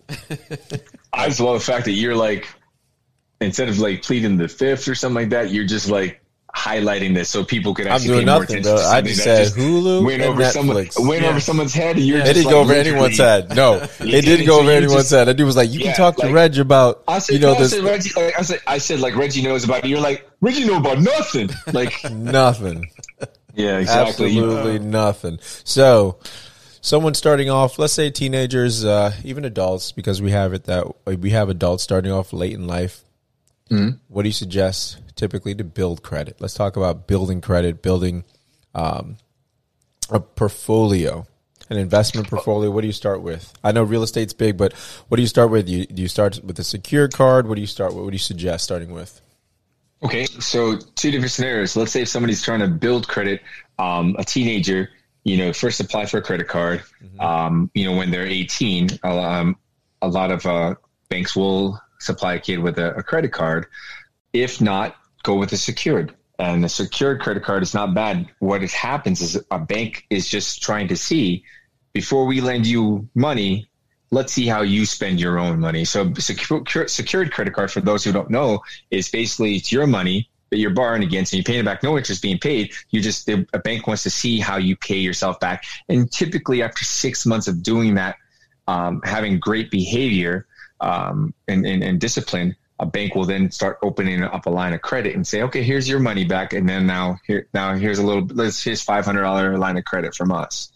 I just love the fact that you're like, instead of like pleading the fifth or something like that, you're just like highlighting this so people could I'm actually doing pay more nothing, attention bro. to I something just that said just Hulu went and over someone, Netflix. went Yeah. over someone's head. And you're It just didn't like, go over literally- anyone's head. No, it didn't, didn't go so over you anyone's just- head. That dude was like, "You Yeah, can talk to like- Reg about, I said, you know, no, I this said, Reggie, like, I said, I said, like, Reggie knows about it. You're like, Reggie know about nothing. Like, nothing, yeah, exactly. You- absolutely nothing." So, someone starting off, let's say teenagers, uh, even adults, because we have it that we have adults starting off late in life. Mhm. What do you suggest typically to build credit? Let's talk about building credit, building um, a portfolio, an investment portfolio. What do you start with? I know real estate's big, but what do you start with? You, do you start with a secured card? What do you start with? What do you suggest starting with? Okay, so two different scenarios. Let's say if somebody's trying to build credit, um, a teenager, you know, first apply for a credit card. Mm-hmm. Um, you know, when they're eighteen, um, a lot of uh, banks will supply a kid with a, a credit card. If not, go with a secured. And the secured credit card is not bad. What it happens is a bank is just trying to see, before we lend you money, let's see how you spend your own money. So secure, secured credit card, for those who don't know, is basically it's your money that you're borrowing against and you're paying it back. No interest being paid. You just, a bank wants to see how you pay yourself back. And typically after six months of doing that, um, having great behavior um, and, and, and discipline, a bank will then start opening up a line of credit and say, okay, here's your money back. And then now here, now here's a little, let's here's five hundred dollars line of credit from us.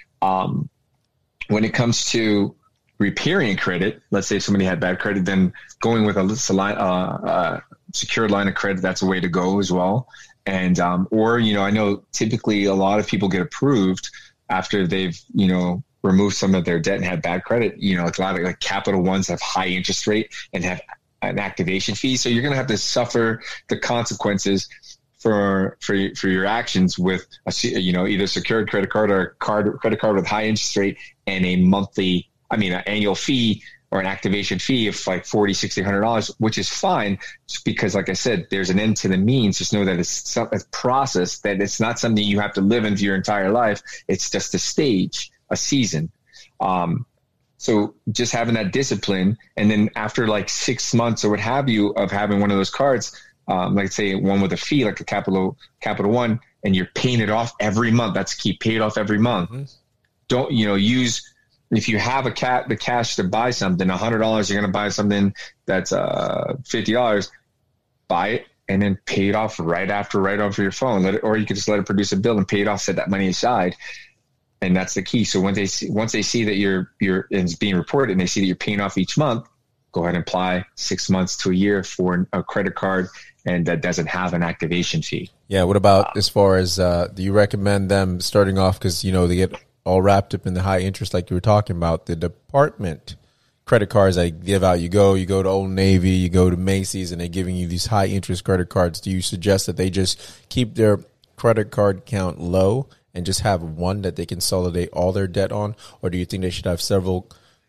Um, when it comes to repairing credit, let's say if somebody had bad credit, then going with a, a line, uh, uh, secured line of credit, that's a way to go as well. And, um, or, you know, I know typically a lot of people get approved after they've, you know, removed some of their debt and had bad credit. You know, like a lot of like Capital Ones have high interest rate and have an activation fee. So you're going to have to suffer the consequences for, for, for your actions with a, you know, either secured credit card or a card, credit card with high interest rate and a monthly, I mean, an annual fee or an activation fee of like forty, sixty, one hundred dollars, which is fine because, like I said, there's an end to the means. Just know that it's some, a process, that it's not something you have to live in for your entire life. It's just a stage, a season. Um, so just having that discipline, and then after like six months or what have you of having one of those cards, um, like say one with a fee, like a Capital Capital One, and you're paying it off every month. That's key. Pay it off every month. Mm-hmm. Don't, you know, use, if you have a cat, the cash to buy something, a hundred dollars, you're going to buy something that's uh, fifty dollars, buy it and then pay it off right after, right off your phone. Let it, or you can just let it produce a bill and pay it off, set that money aside. And that's the key. So when they see, once they see that you're, you're, it's being reported and they see that you're paying off each month, go ahead and apply six months to a year for a credit card. And that doesn't have an activation fee. Yeah. What about as far as, uh, do you recommend them starting off? Cause you know, they get all wrapped up in the high interest, like you were talking about, the department credit cards they give out. You go, you go to Old Navy, you go to Macy's, and they're giving you these high interest credit cards. Do you suggest that they just keep their credit card count low and just have one that they consolidate all their debt on? Or do you think they should have several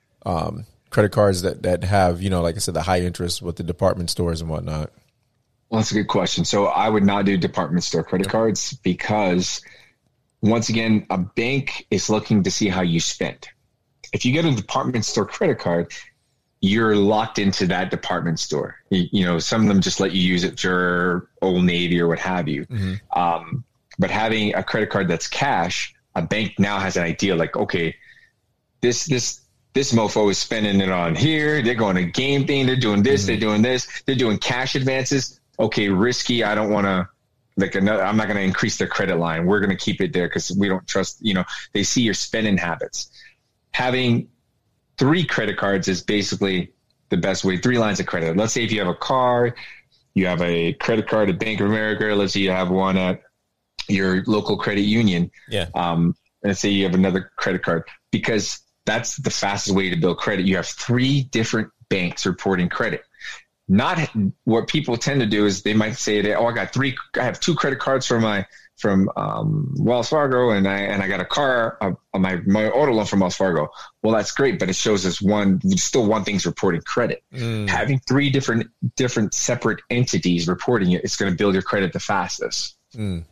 um, credit cards that, that have, you know, like I said, the high interest with the department stores and whatnot? Well, that's a good question. So I would not do department store credit cards because, once again, a bank is looking to see how you spend. If you get a department store credit card, you're locked into that department store. You, you know, some of them just let you use it for Old Navy or what have you. Mm-hmm. Um, but having a credit card that's cash, a bank now has an idea like, okay, this this this mofo is spending it on here. They're going to game thing. They're doing this. Mm-hmm. They're doing this. They're doing cash advances. Okay, risky. I don't want to. Like another, I'm not going to increase their credit line. We're going to keep it there because we don't trust. You know, they see your spending habits. Having three credit cards is basically the best way. Three lines of credit. Let's say if you have a car, you have a credit card at Bank of America. Let's say you have one at your local credit union. Yeah. Um, and let's say you have another credit card, because that's the fastest way to build credit. You have three different banks reporting credit. Not what people tend to do is they might say that, oh, I got three, I have two credit cards from my, from um, Wells Fargo, and I, and I got a car, uh, my, my auto loan from Wells Fargo. Well, that's great, but it shows us one, still one thing's reporting credit. Mm. Having three different, different separate entities reporting it, it's going to build your credit the fastest. Mm.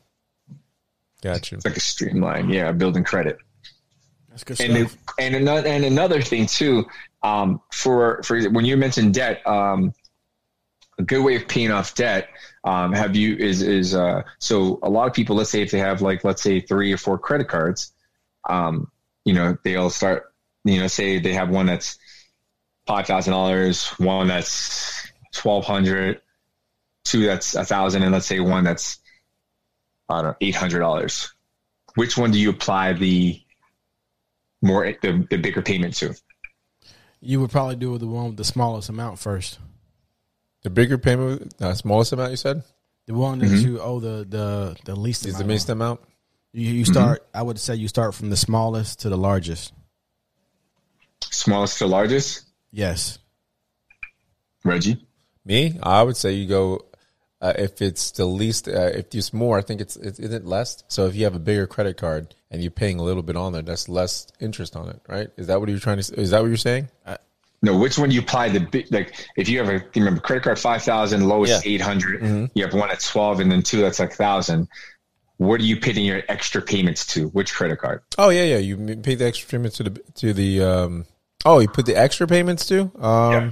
Gotcha. It's like a streamline. Yeah. Building credit. That's good and stuff. It, and another, and another thing too, um, for, for when you mentioned debt, um, a good way of paying off debt. Um, have you is is uh, so a lot of people, let's say if they have like let's say three or four credit cards, um, you know, they'll start, you know, say they have one that's five thousand dollars, one that's twelve hundred, two that's a thousand, and let's say one that's I don't know eight hundred dollars. Which one do you apply the more the, the bigger payment to? You would probably do the one with the smallest amount first. The bigger payment, the uh, smallest amount you said? The one that Mm-hmm. you owe the, the, the least Is amount. the least amount? You, you start, mm-hmm. I would say you start from the smallest to the largest. Smallest to largest? Yes. Reggie? Me? I would say you go, uh, if it's the least, uh, if it's more, I think it's, it's, isn't it less? So if you have a bigger credit card and you're paying a little bit on there, that's less interest on it, right? Is that what you're trying to, is that what you're saying? Uh, No, which one do you apply the big, like if you have a, you remember credit card five thousand, lowest Yeah. eight hundred, Mm-hmm. you have one at twelve and then two that's like one thousand. What are you paying your extra payments to? Which credit card? Oh yeah, yeah. You pay the extra payments to the to the. Um, oh, you put the extra payments to. Um, Yeah.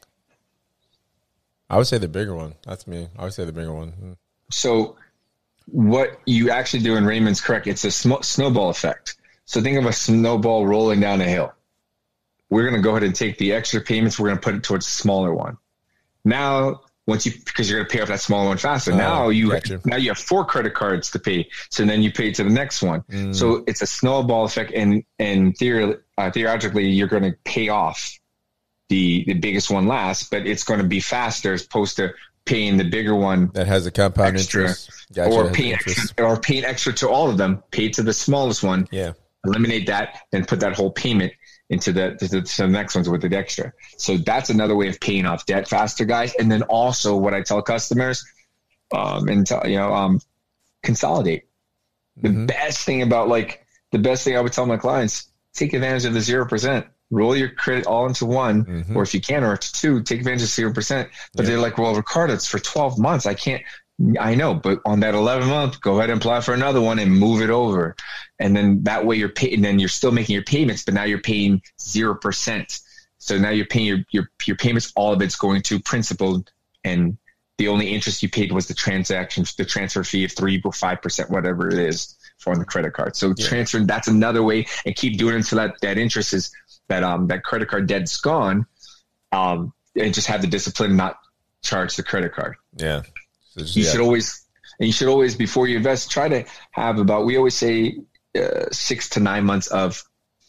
I would say the bigger one. That's me. I would say the bigger one. Mm. So what you actually do, and Raymond's correct, it's a sm- snowball effect. So think of a snowball rolling down a hill. We're going to go ahead and take the extra payments. We're going to put it towards the smaller one. Now, once you, because you're going to pay off that smaller one faster. Oh, now you, gotcha. now you have four credit cards to pay. So then you pay to the next one. Mm. So it's a snowball effect. And, and theory, uh, theoretically, you're going to pay off the, the biggest one last, but it's going to be faster as opposed to paying the bigger one That has a compound extra, interest. Gotcha, or that has paying interest. extra, or paying extra to all of them. Pay to the smallest one. Yeah. Eliminate that, then put that whole payment into the, to the, to the next ones with the extra. So that's another way of paying off debt faster, guys. And then also what I tell customers, um, and tell, you know, um, consolidate. The Mm-hmm. best thing about like the best thing I would tell my clients, take advantage of the zero percent. Roll your credit all into one, Mm-hmm. or if you can, or to two, take advantage of zero percent. But Yeah. they're like, well, Ricardo, it's for twelve months. I can't. I know, but on that eleven month, go ahead and apply for another one and move it over. And then that way you're paying, and then you're still making your payments, but now you're paying zero percent. So now you're paying your, your, your payments, all of it's going to principal, and the only interest you paid was the transaction, the transfer fee of three or five percent, whatever it is for on the credit card. So Yeah. transferring, that's another way, and keep doing it until that, that interest is that, um, that credit card debt's gone. Um, and just have the discipline, not charge the credit card. Yeah. So just- You yeah. should always, and you should always, before you invest, try to have about, we always say uh, six to nine months of,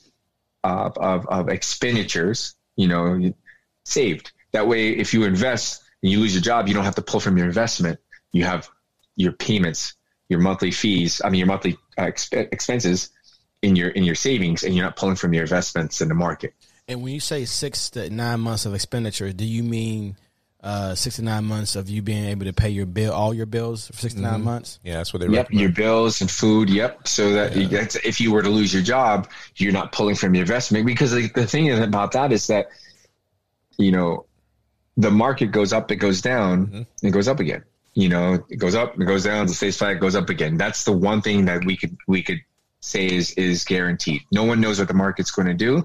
of, of, of expenditures, you know, saved. That way, if you invest and you lose your job, you don't have to pull from your investment. You have your payments, your monthly fees, I mean, your monthly uh, exp- expenses in your, in your savings, and you're not pulling from your investments in the market. And when you say six to nine months of expenditure, do you mean uh, six to nine months of you being able to pay your bill, all your bills for six to nine months? Yeah, that's what they Yep, recommend. your bills and food. Yep, so that Yeah. that's, if you were to lose your job, you're not pulling from your investment. Because the, the thing is about that is that, you know, the market goes up, it goes down, Mm-hmm. it goes up again. You know, it goes up, it goes down, it stays flat, it goes up again. That's the one thing that we could we could say is is guaranteed. No one knows what the market's going to do,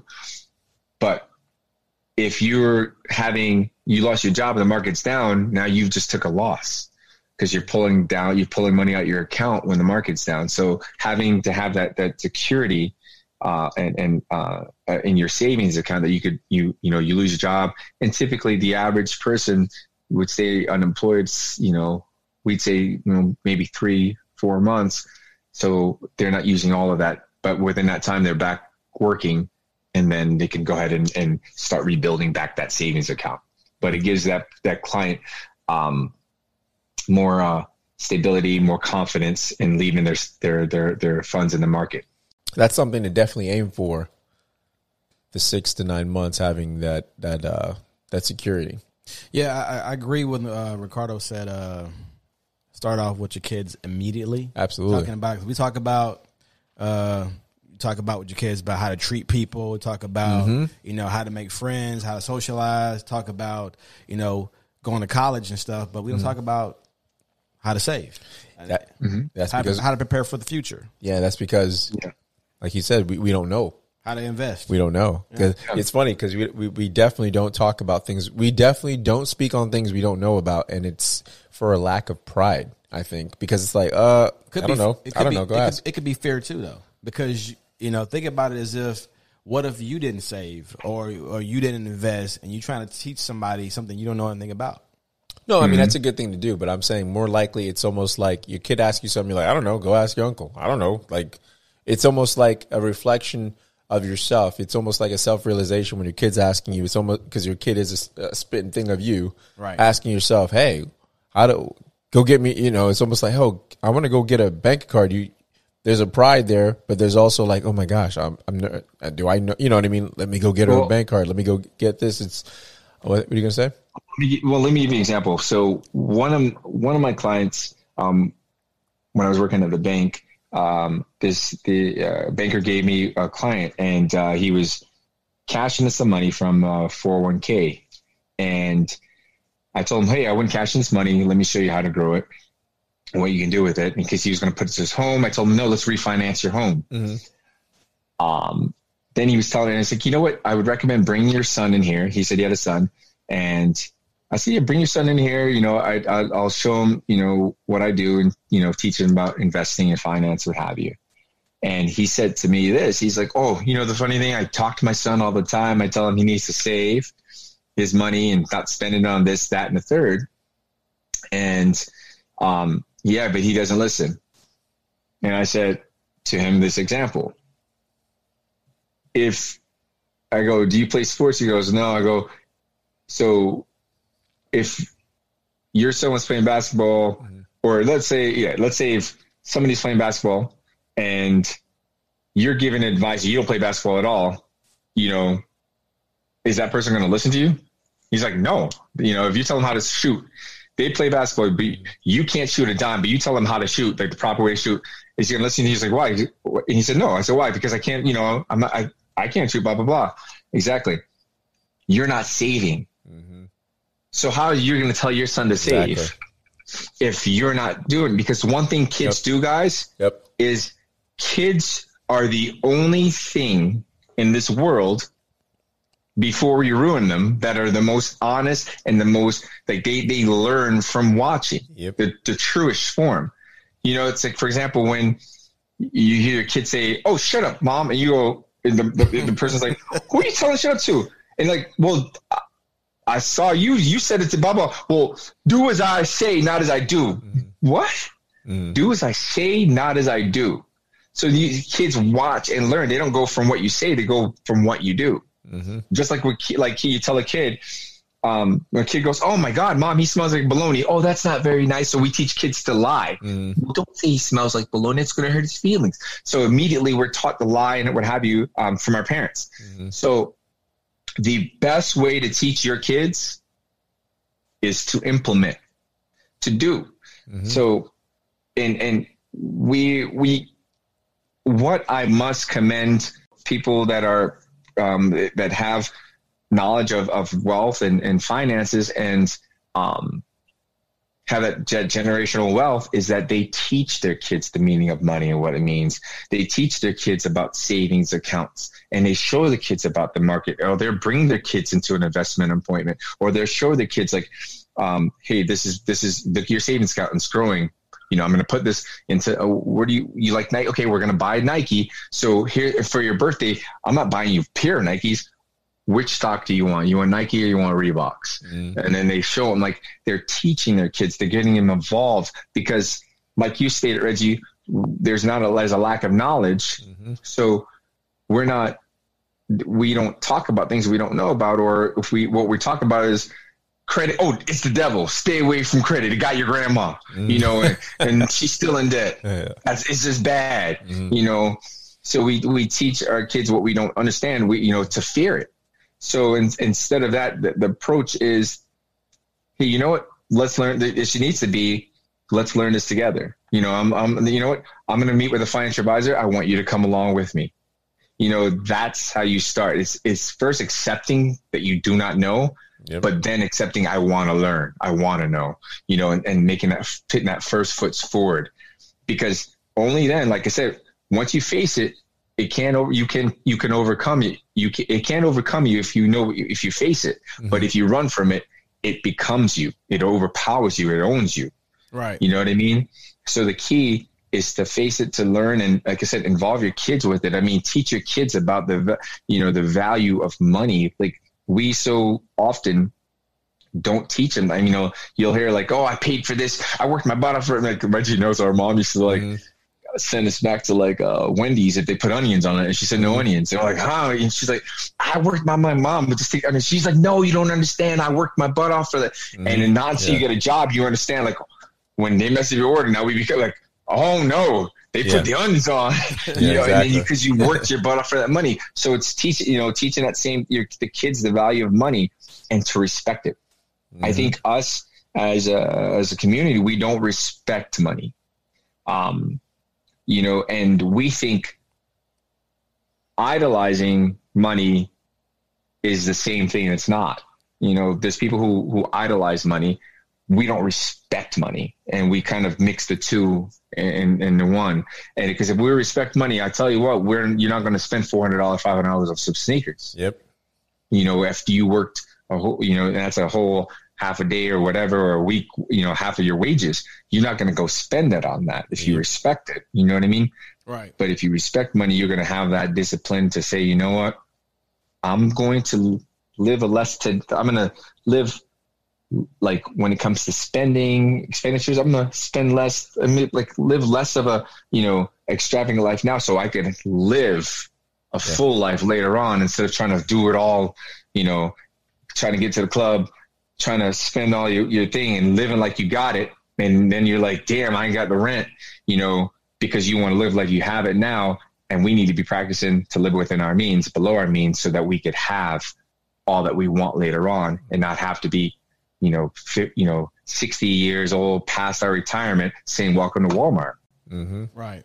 but if you're having you lost your job and the market's down, now you just took a loss because you're pulling down, you're pulling money out your account when the market's down. So having to have that that security uh, and and uh, in your savings account that you could you you know you lose your job, and typically the average person would stay unemployed. You know, we'd say you know maybe three four months. So they're not using all of that, but within that time they're back working, and then they can go ahead and, and start rebuilding back that savings account. But it gives that that client um, more uh, stability, more confidence in leaving their their their their funds in the market. That's something to definitely aim for. The six to nine months having that that uh, that security. Yeah, I, I agree with uh, Ricardo said. Uh, start off with your kids immediately. Absolutely. Talking about we talk about uh, you talk about with your kids about how to treat people. We talk about Mm-hmm. you know how to make friends, how to socialize. Talk about you know going to college and stuff. But we don't Mm-hmm. talk about how to save. That, That's how, because to, how to prepare for the future. yeah, that's because Yeah. like you said, we, we don't know how to invest. We don't know. Yeah. It's funny because we, we we definitely don't talk about things. We definitely don't speak on things we don't know about, and it's for a lack of pride, I think, because it's like, uh, could I be, don't know. I don't be, know. Go it ask. Could, it could be fair too, though, because you know, think about it as if, what if you didn't save or or you didn't invest, and you trying to teach somebody something you don't know anything about? No, I mean, mm-hmm. that's a good thing to do, but I'm saying more likely it's almost like your kid asks you something, you're like, I don't know, go ask your uncle. I don't know. Like, it's almost like a reflection of yourself. It's almost like a self-realization when your kid's asking you. It's almost because your kid is a, a spitting thing of you, right? Asking yourself, hey, how do, go get me, you know, it's almost like, oh, I want to go get a bank card. You, there's a pride there, but there's also like, oh my gosh, I'm, I'm, do I know, you know what I mean? Let me go get well, a bank card. Let me go get this. It's, what, what are you going to say? Well, let me give you an example. So one of one of my clients, um, when I was working at the bank, um, this the uh, banker gave me a client, and uh, he was cashing in some money from uh, four oh one k, and I told him, "Hey, I wouldn't cash in this money. Let me show you how to grow it and what you can do with it." In case he was going to put it to his home, I told him, "No, let's refinance your home." Mm-hmm. Um, then he was telling me, and I was like, "You know what? I would recommend bringing your son in here." He said he had a son. And I said, yeah, bring your son in here. You know, I, I, I'll show him, you know, what I do and, you know, teach him about investing and finance, what have you. And he said to me this, he's like, oh, you know, the funny thing, I talk to my son all the time. I tell him he needs to save his money and not spend it on this, that, and the third. And, um, yeah, but he doesn't listen. And I said to him this example. If I go, do you play sports? He goes, no. I go, so if your son was playing basketball, mm-hmm. or let's say, yeah, let's say if somebody's playing basketball and you're giving advice, you don't play basketball at all, you know, is that person going to listen to you? He's like, no. You know, if you tell them how to shoot, they play basketball, but you can't shoot a dime, but you tell them how to shoot, like the proper way to shoot. Is he going to listen to you? He's like, why? And he said, no. I said, why? Because I can't, you know, I'm not, I, I can't shoot, blah, blah, blah. Exactly. You're not saving. Mm-hmm. So how are you going to tell your son to save exactly. if you're not doing? Because one thing kids yep. do, guys, yep. is kids are the only thing in this world before we ruin them that are the most honest and the most like they, they learn from watching yep. the, the truest form. You know, it's like, for example, when you hear your kid say, oh, shut up, mom. And you go, and the, the, the person's like, who are you telling shut up to? And like, well, I saw you, you said it to Bubba. Well, do as I say, not as I do. Mm-hmm. What? Mm-hmm. Do as I say, not as I do. So these kids watch and learn. They don't go from what you say, they go from what you do. Mm-hmm. Just like with, like you tell a kid, um, when a kid goes, oh my God, mom, he smells like bologna. Oh, that's not very nice. So we teach kids to lie. Mm-hmm. Well, don't say he smells like bologna. It's going to hurt his feelings. So immediately we're taught to lie and what have you um, from our parents. Mm-hmm. So the best way to teach your kids is to implement, to do. Mm-hmm. So, and, and we, we, what I must commend people that are, um, that have knowledge of, of wealth and, and finances and, um, have that generational wealth is that they teach their kids the meaning of money and what it means. They teach their kids about savings accounts and they show the kids about the market, or they're bringing their kids into an investment appointment, or they're showing the kids like, um, hey, this is, this is the, your savings account is growing. You know, I'm going to put this into, uh, where do you, you like Nike? Okay, we're going to buy Nike. So here for your birthday, I'm not buying you a pair of Nikes. Which stock do you want? You want Nike or you want Reeboks? Mm-hmm. And then they show them like they're teaching their kids, they're getting them involved because like you stated, Reggie, there's not a, there's a lack of knowledge. Mm-hmm. So we're not, we don't talk about things we don't know about, or if we, what we talk about is credit. Oh, it's the devil. Stay away from credit. It got your grandma, mm-hmm. you know, and, and she's still in debt. Yeah. That's, it's just bad, mm-hmm. you know? So we, we teach our kids what we don't understand, we, you know, to fear it. So in, instead of that, the, the approach is, hey, you know what? Let's learn. It she needs to be, let's learn this together. You know, I'm, I'm, you know what? I'm going to meet with a financial advisor. I want you to come along with me. You know, that's how you start. It's, it's first accepting that you do not know, yep. but then accepting I want to learn. I want to know, you know, and, and making that, putting that first foot forward, because only then, like I said, once you face it, it can't over, you can, you can overcome it. You can, it can't overcome you if you know, if you face it, mm-hmm. but if you run from it, it becomes you, it overpowers you, it owns you. Right. You know what I mean? So the key is to face it, to learn. And like I said, involve your kids with it. I mean, teach your kids about the, you know, the value of money. Like we so often don't teach them. I mean, you know, you'll hear like, oh, I paid for this. I worked my butt off for it. Like Reggie knows our mom used to like mm-hmm. send us back to like uh, Wendy's if they put onions on it. And she said, no onions. They're like, huh? And she's like, I worked my, my mom. But just think, I mean, she's like, no, you don't understand. I worked my butt off for that. Mm-hmm. And then not until yeah. you get a job, you understand like when they mess up your order, now we become like, oh no, they yeah. put the onions on, you yeah, know, exactly. because you, you worked your butt off for that money. So it's teaching, you know, teaching that same, your, the kids, the value of money and to respect it. Mm-hmm. I think us as a, as a community, we don't respect money. Um, you know, and we think idolizing money is the same thing. It's not, you know, there's people who, who idolize money. We don't respect money, and we kind of mix the two in, in the one. And because if we respect money, I tell you what, we're, you're not going to spend four hundred dollars, five hundred dollars on some sneakers. Yep. You know, after you worked a whole, you know, that's a whole half a day or whatever, or a week, you know, half of your wages, you're not going to go spend that on that if you yeah. respect it. You know what I mean? Right. But if you respect money, you're going to have that discipline to say, you know what, I'm going to live a less to, I'm going to live like when it comes to spending expenditures, I'm going to spend less, I mean, like live less of a, you know, extravagant life now so I can live a yeah. full life later on instead of trying to do it all, you know, trying to get to the club, trying to spend all your, your thing and living like you got it. And then you're like, damn, I ain't got the rent, you know, because you want to live like you have it now. And we need to be practicing to live within our means, below our means, so that we could have all that we want later on and not have to be, you know, fit, you know, sixty years old past our retirement saying, welcome to Walmart. Mm-hmm. Right.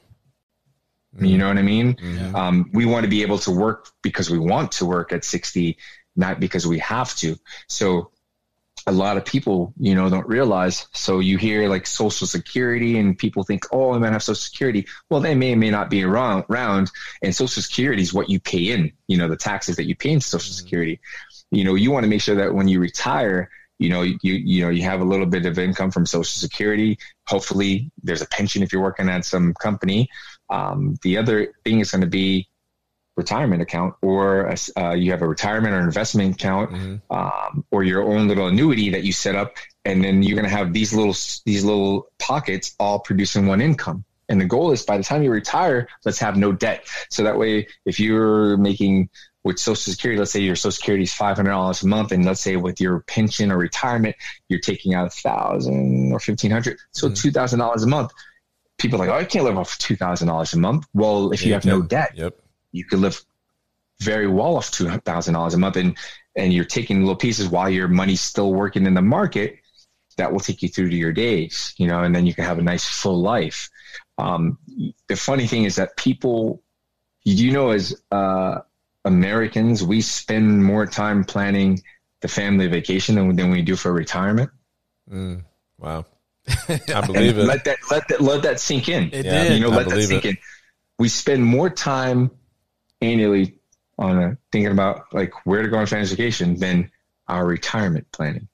You know what I mean? Mm-hmm. Um, we want to be able to work because we want to work at sixty, not because we have to. So a lot of people, you know, don't realize. So you hear like Social Security and people think, oh, I might have Social Security. Well, they may or may not be around, around. And Social Security is what you pay in, you know, the taxes that you pay into Social mm-hmm. Security. You know, you want to make sure that when you retire, you know, you, you know, you have a little bit of income from Social Security. Hopefully there's a pension if you're working at some company. Um, the other thing is going to be retirement account, or uh, you have a retirement or investment account, mm-hmm. um, or your own little annuity that you set up. And then you're going to have these little, these little pockets all producing one income. And the goal is by the time you retire, let's have no debt. So that way, if you're making with Social Security, let's say your Social Security is five hundred dollars a month. And let's say with your pension or retirement, you're taking out a thousand or fifteen hundred. So mm-hmm. two thousand dollars a month. People are like, oh, I can't live off two thousand dollars a month. Well, if yeah, you have you no debt, yep. you could live very well off two thousand dollars a month. And, and you're taking little pieces while your money's still working in the market. That will take you through to your days, you know, and then you can have a nice full life. Um, the funny thing is that people, you know, as uh, Americans, we spend more time planning the family vacation than, than we do for retirement. Mm, wow. I believe it. Let that, let that, let that sink in. It yeah, did. You know, I let that sink it. in. We spend more time annually on a, thinking about like where to go on family vacation than our retirement planning.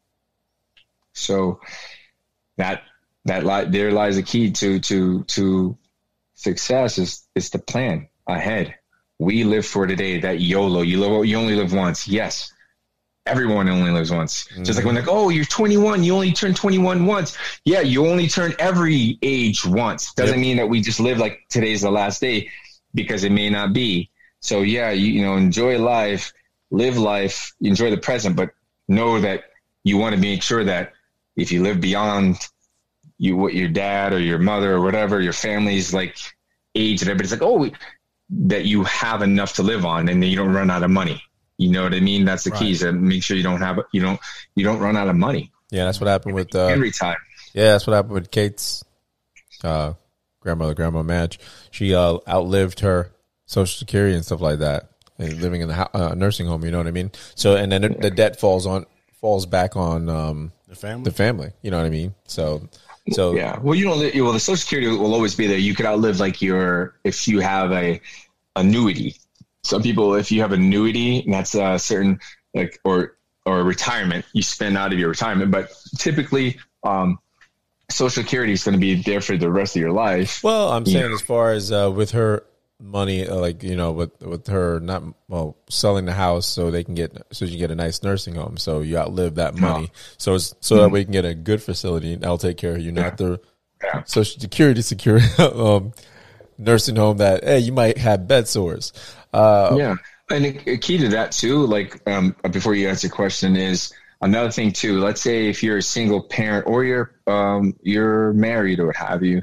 So that, that li- there lies a key to, to, to success is, is to plan ahead. We live for today, that YOLO, you live, you only live once. Yes. Everyone only lives once. Mm-hmm. Just like when like, oh, you're twenty-one, you only turn twenty-one once. Yeah. You only turn every age once. Doesn't yep. mean that we just live like today's the last day, because it may not be. So yeah, you, you know, enjoy life, live life, enjoy the present, but know that you want to make sure that if you live beyond you, what your dad or your mother or whatever, your family's like age and everybody's like, oh, that you have enough to live on and then you don't run out of money. You know what I mean? That's the right. key, is to make sure you don't have, you don't, you don't run out of money. Yeah. That's what happened with, uh, every time. Yeah. That's what happened with Kate's, uh, grandmother, Grandma Madge. She, uh, outlived her Social Security and stuff like that, and living in the uh, nursing home. You know what I mean? So, and then the debt falls on, falls back on, um, the family, the family, you know what I mean? So, so yeah. Well, you know, well, the Social Security will always be there. You could outlive like your, if you have a, annuity. Some people, if you have annuity, and that's a certain like or or retirement, you spend out of your retirement. But typically, um, Social Security is going to be there for the rest of your life. Well, I'm saying know? as far as uh, with her money, uh, like, you know, with with her not well selling the house so they can get so you can get a nice nursing home, so you outlive that money, oh. so it's, so mm-hmm. that way you can get a good facility and I'll take care of you, not yeah. the yeah. Social Security secure um, nursing home that hey you might have bed sores. Uh, yeah, and a key to that too, like um, before you answer the question is another thing too. Let's say if you're a single parent or you're um, you're married or what have you,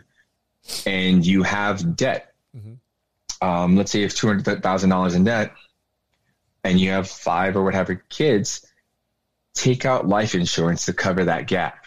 and you have debt. Mm-hmm. Um, let's say you have two hundred thousand dollars in debt and you have five or whatever kids, take out life insurance to cover that gap.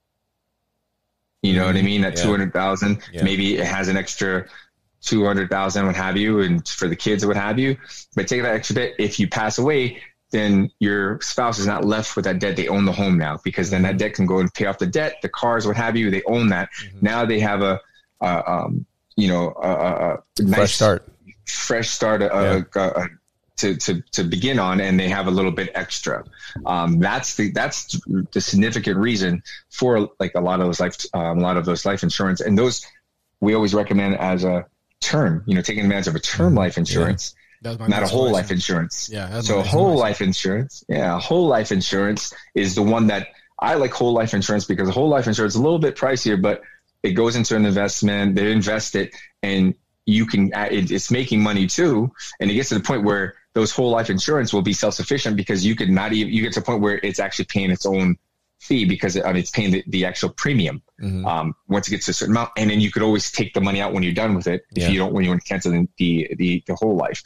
You know mm-hmm. what I mean? That yeah. two hundred thousand, yeah. maybe it has an extra two hundred thousand, what have you, and for the kids or what have you, but take that extra bit. If you pass away, then your spouse is not left with that debt. They own the home now, because then that debt can go and pay off the debt, the cars, what have you, they own that. Mm-hmm. Now they have a, uh, um, you know, a, a, a nice fresh start, fresh start, uh, yeah. uh, to, to, to begin on, and they have a little bit extra. Um, that's the, that's the significant reason for like a lot of those life, um, a lot of those life insurance. And those we always recommend as a term, you know, taking advantage of a term life insurance, yeah. not a whole life insurance. Yeah. So whole life insurance. Yeah. Whole life insurance is the one that I like. Whole life insurance because whole life insurance is a little bit pricier, but it goes into an investment. They invest it, and you can. It, it's making money too, and it gets to the point where those whole life insurance will be self-sufficient because you could not even. You get to a point where it's actually paying its own fee because it, I mean, it's paying the, the actual premium. Mm-hmm. Um, once it gets to a certain amount, and then you could always take the money out when you're done with it. If yeah. you don't, when you want to cancel the the the, the whole life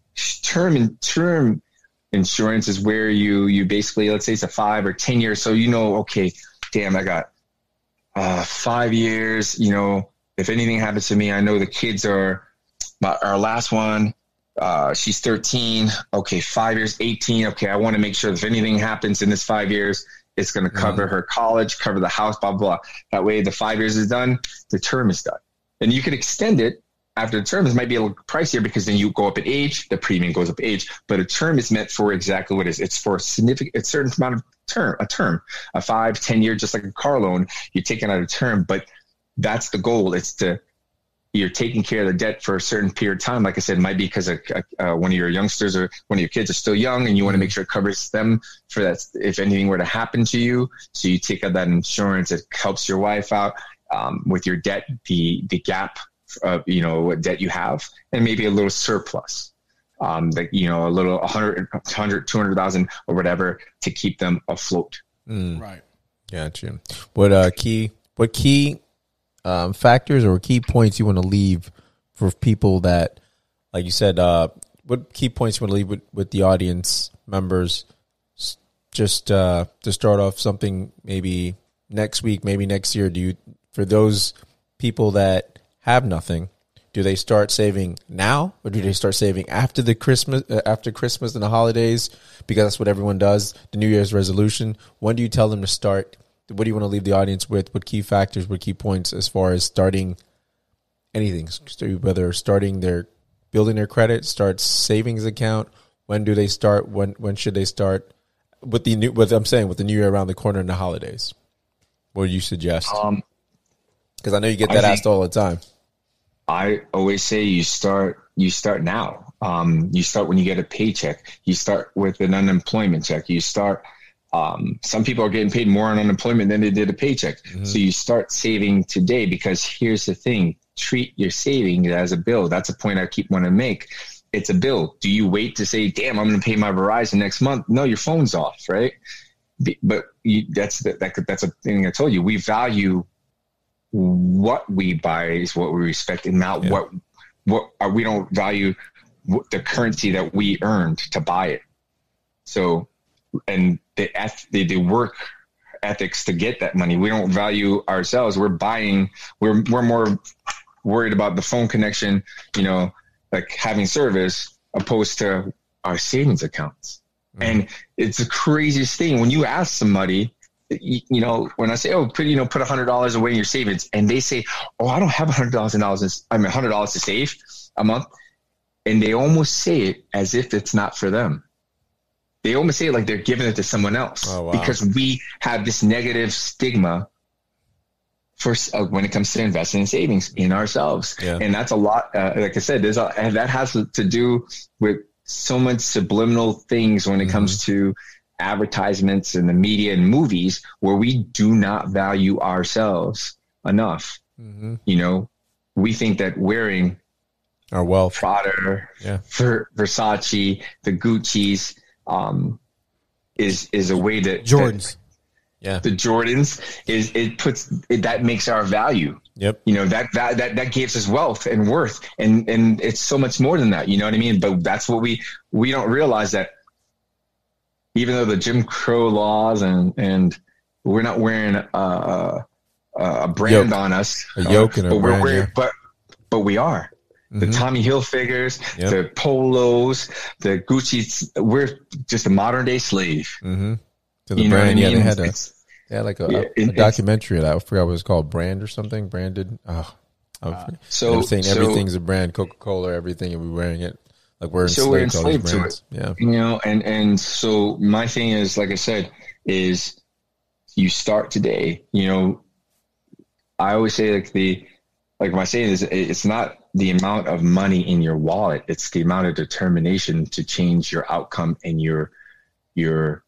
term and term insurance is where you you basically, let's say it's a five or ten years, so you know, okay, damn, I got. Uh, five years, you know, if anything happens to me, I know the kids are, my, our last one, uh, she's thirteen. Okay. Five years, eighteen. Okay. I want to make sure if anything happens in this five years, it's going to cover mm-hmm. her college, cover the house, blah, blah, blah. That way the five years is done, the term is done. And you can extend it after the term. It might be a little pricier because then you go up in age, the premium goes up in age, but a term is meant for exactly what it is. It's for a significant, a certain amount of term, a term, a five, ten year, just like a car loan, you're taking out a term, but that's the goal. It's to, you're taking care of the debt for a certain period of time. Like I said, it might be because of, uh, one of your youngsters or one of your kids are still young and you want to make sure it covers them for that. If anything were to happen to you, so you take out that insurance, it helps your wife out, um, with your debt, the, the gap of, you know, what debt you have, and maybe a little surplus. Um, like, you know, a little one hundred, one hundred, two hundred thousand or whatever to keep them afloat. Mm. Right. Gotcha. What uh, key, what key um, factors or key points you want to leave for people that, like you said, uh, what key points you want to leave with, with the audience members just uh, to start off something maybe next week, maybe next year? Do you, for those people that have nothing, do they start saving now, or do they start saving after the Christmas, uh, after Christmas and the holidays? Because that's what everyone does. The New Year's resolution. When do you tell them to start? What do you want to leave the audience with? What key factors? What key points as far as starting anything? Whether starting their building their credit, start savings account. When do they start? When when should they start? With the new, what I'm saying, with the New Year around the corner and the holidays, what do you suggest? Um, because I know you get that asked all the time. I always say you start you start now. Um, you start when you get a paycheck. You start with an unemployment check. You start. Um, some people are getting paid more on unemployment than they did a paycheck. Mm-hmm. So you start saving today, because here's the thing: treat your savings as a bill. That's a point I keep wanting to make. It's a bill. Do you wait to say, "Damn, I'm going to pay my Verizon next month"? No, your phone's off, right? But you, that's the, that, that's a thing I told you. We value what we buy is what we respect, and not yeah. what what are, we don't value the currency that we earned to buy it. So, and the the, the work ethics to get that money, we don't value ourselves. We're buying. We're we're more worried about the phone connection, you know, like having service, opposed to our savings accounts. Mm-hmm. And it's the craziest thing when you ask somebody. You know, when I say, oh, put, you know, put a hundred dollars away in your savings, and they say, oh, I don't have a hundred thousand dollars. I mean, a hundred dollars to save a month. and they almost say it as if it's not for them. They almost say it like they're giving it to someone else. Oh, wow. Because we have this negative stigma for uh, when it comes to investing in savings in ourselves. Yeah. And that's a lot. Uh, like I said, there's a, and that has to do with so much subliminal things when it mm-hmm. comes to advertisements and the media and movies, where we do not value ourselves enough. Mm-hmm. You know, we think that wearing our wealth, Prada, yeah. Ver, Versace, the Gucci's, um, is is a way that Jordans, that, yeah, the Jordans is it puts it, that makes our value. Yep. You know, that that that that gives us wealth and worth, and and it's so much more than that. You know what I mean? But that's what we we don't realize, that even though the Jim Crow laws and and we're not wearing a a, a brand yoke. on us, a yoke uh, and a but brand, we're wearing, yeah. but but we are. The Mm-hmm. Tommy Hilfigers, Yep. the Polos, the Gucci's, we're just a modern day slave. Mm-hmm. To the You know brand, what I yeah, mean? they had a, It's- they had like a, Yeah, a, it- a documentary that I forgot what it was called, Brand or something, Branded. Oh, uh, so- I'm saying so- everything's a brand, Coca-Cola, everything, and we're wearing it like we're So we're enslaved to all these enslaved to brands. it. Yeah, You know, and, and so my thing is, like I said, is you start today. You know, I always say, like the, like my saying is, it's not the amount of money in your wallet, it's the amount of determination to change your outcome and your, your,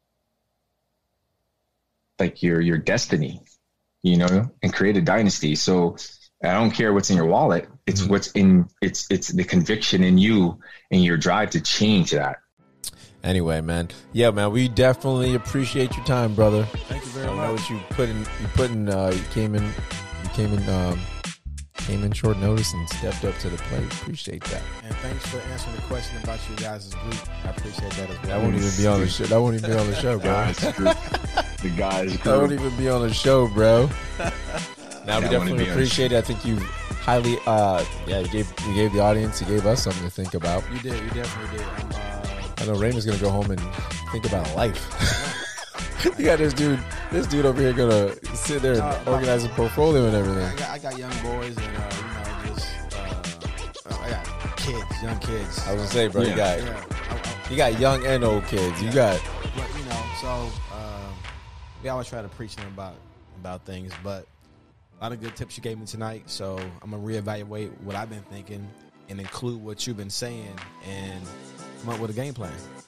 like your, your destiny, you know, and create a dynasty. So I don't care what's in your wallet. It's mm-hmm. what's in, it's, it's the conviction in you and your drive to change that. Anyway, man. Yeah, man, we definitely appreciate your time, brother. Thank you very I much. know what you put in, you put in, uh, you came in, you came in, um, came in short notice and stepped up to the plate. Appreciate that. And thanks for answering the question about you guys' group. I appreciate that as well. That won't even be on the show. That won't even be on the show, bro. The guys, That won't even be on the show, bro. Now, we Yeah, definitely appreciate it. I think you highly, uh, yeah, you gave you gave the audience, you gave us something to think about. You did. You definitely did. I'm, uh, I know Raymond's gonna go home and think about life. You got this dude, this dude over here gonna sit there and Uh, organize a portfolio and everything. I got, I got young boys and, uh, you know, just, uh, uh, I got kids, young kids. I was gonna say, bro, you Yeah. got Yeah. I, I, you got young and old kids. You got but, you know, so uh, we always try to preach them about about things, but a lot of good tips you gave me tonight. So I'm gonna reevaluate what I've been thinking and include what you've been saying and come up with a game plan.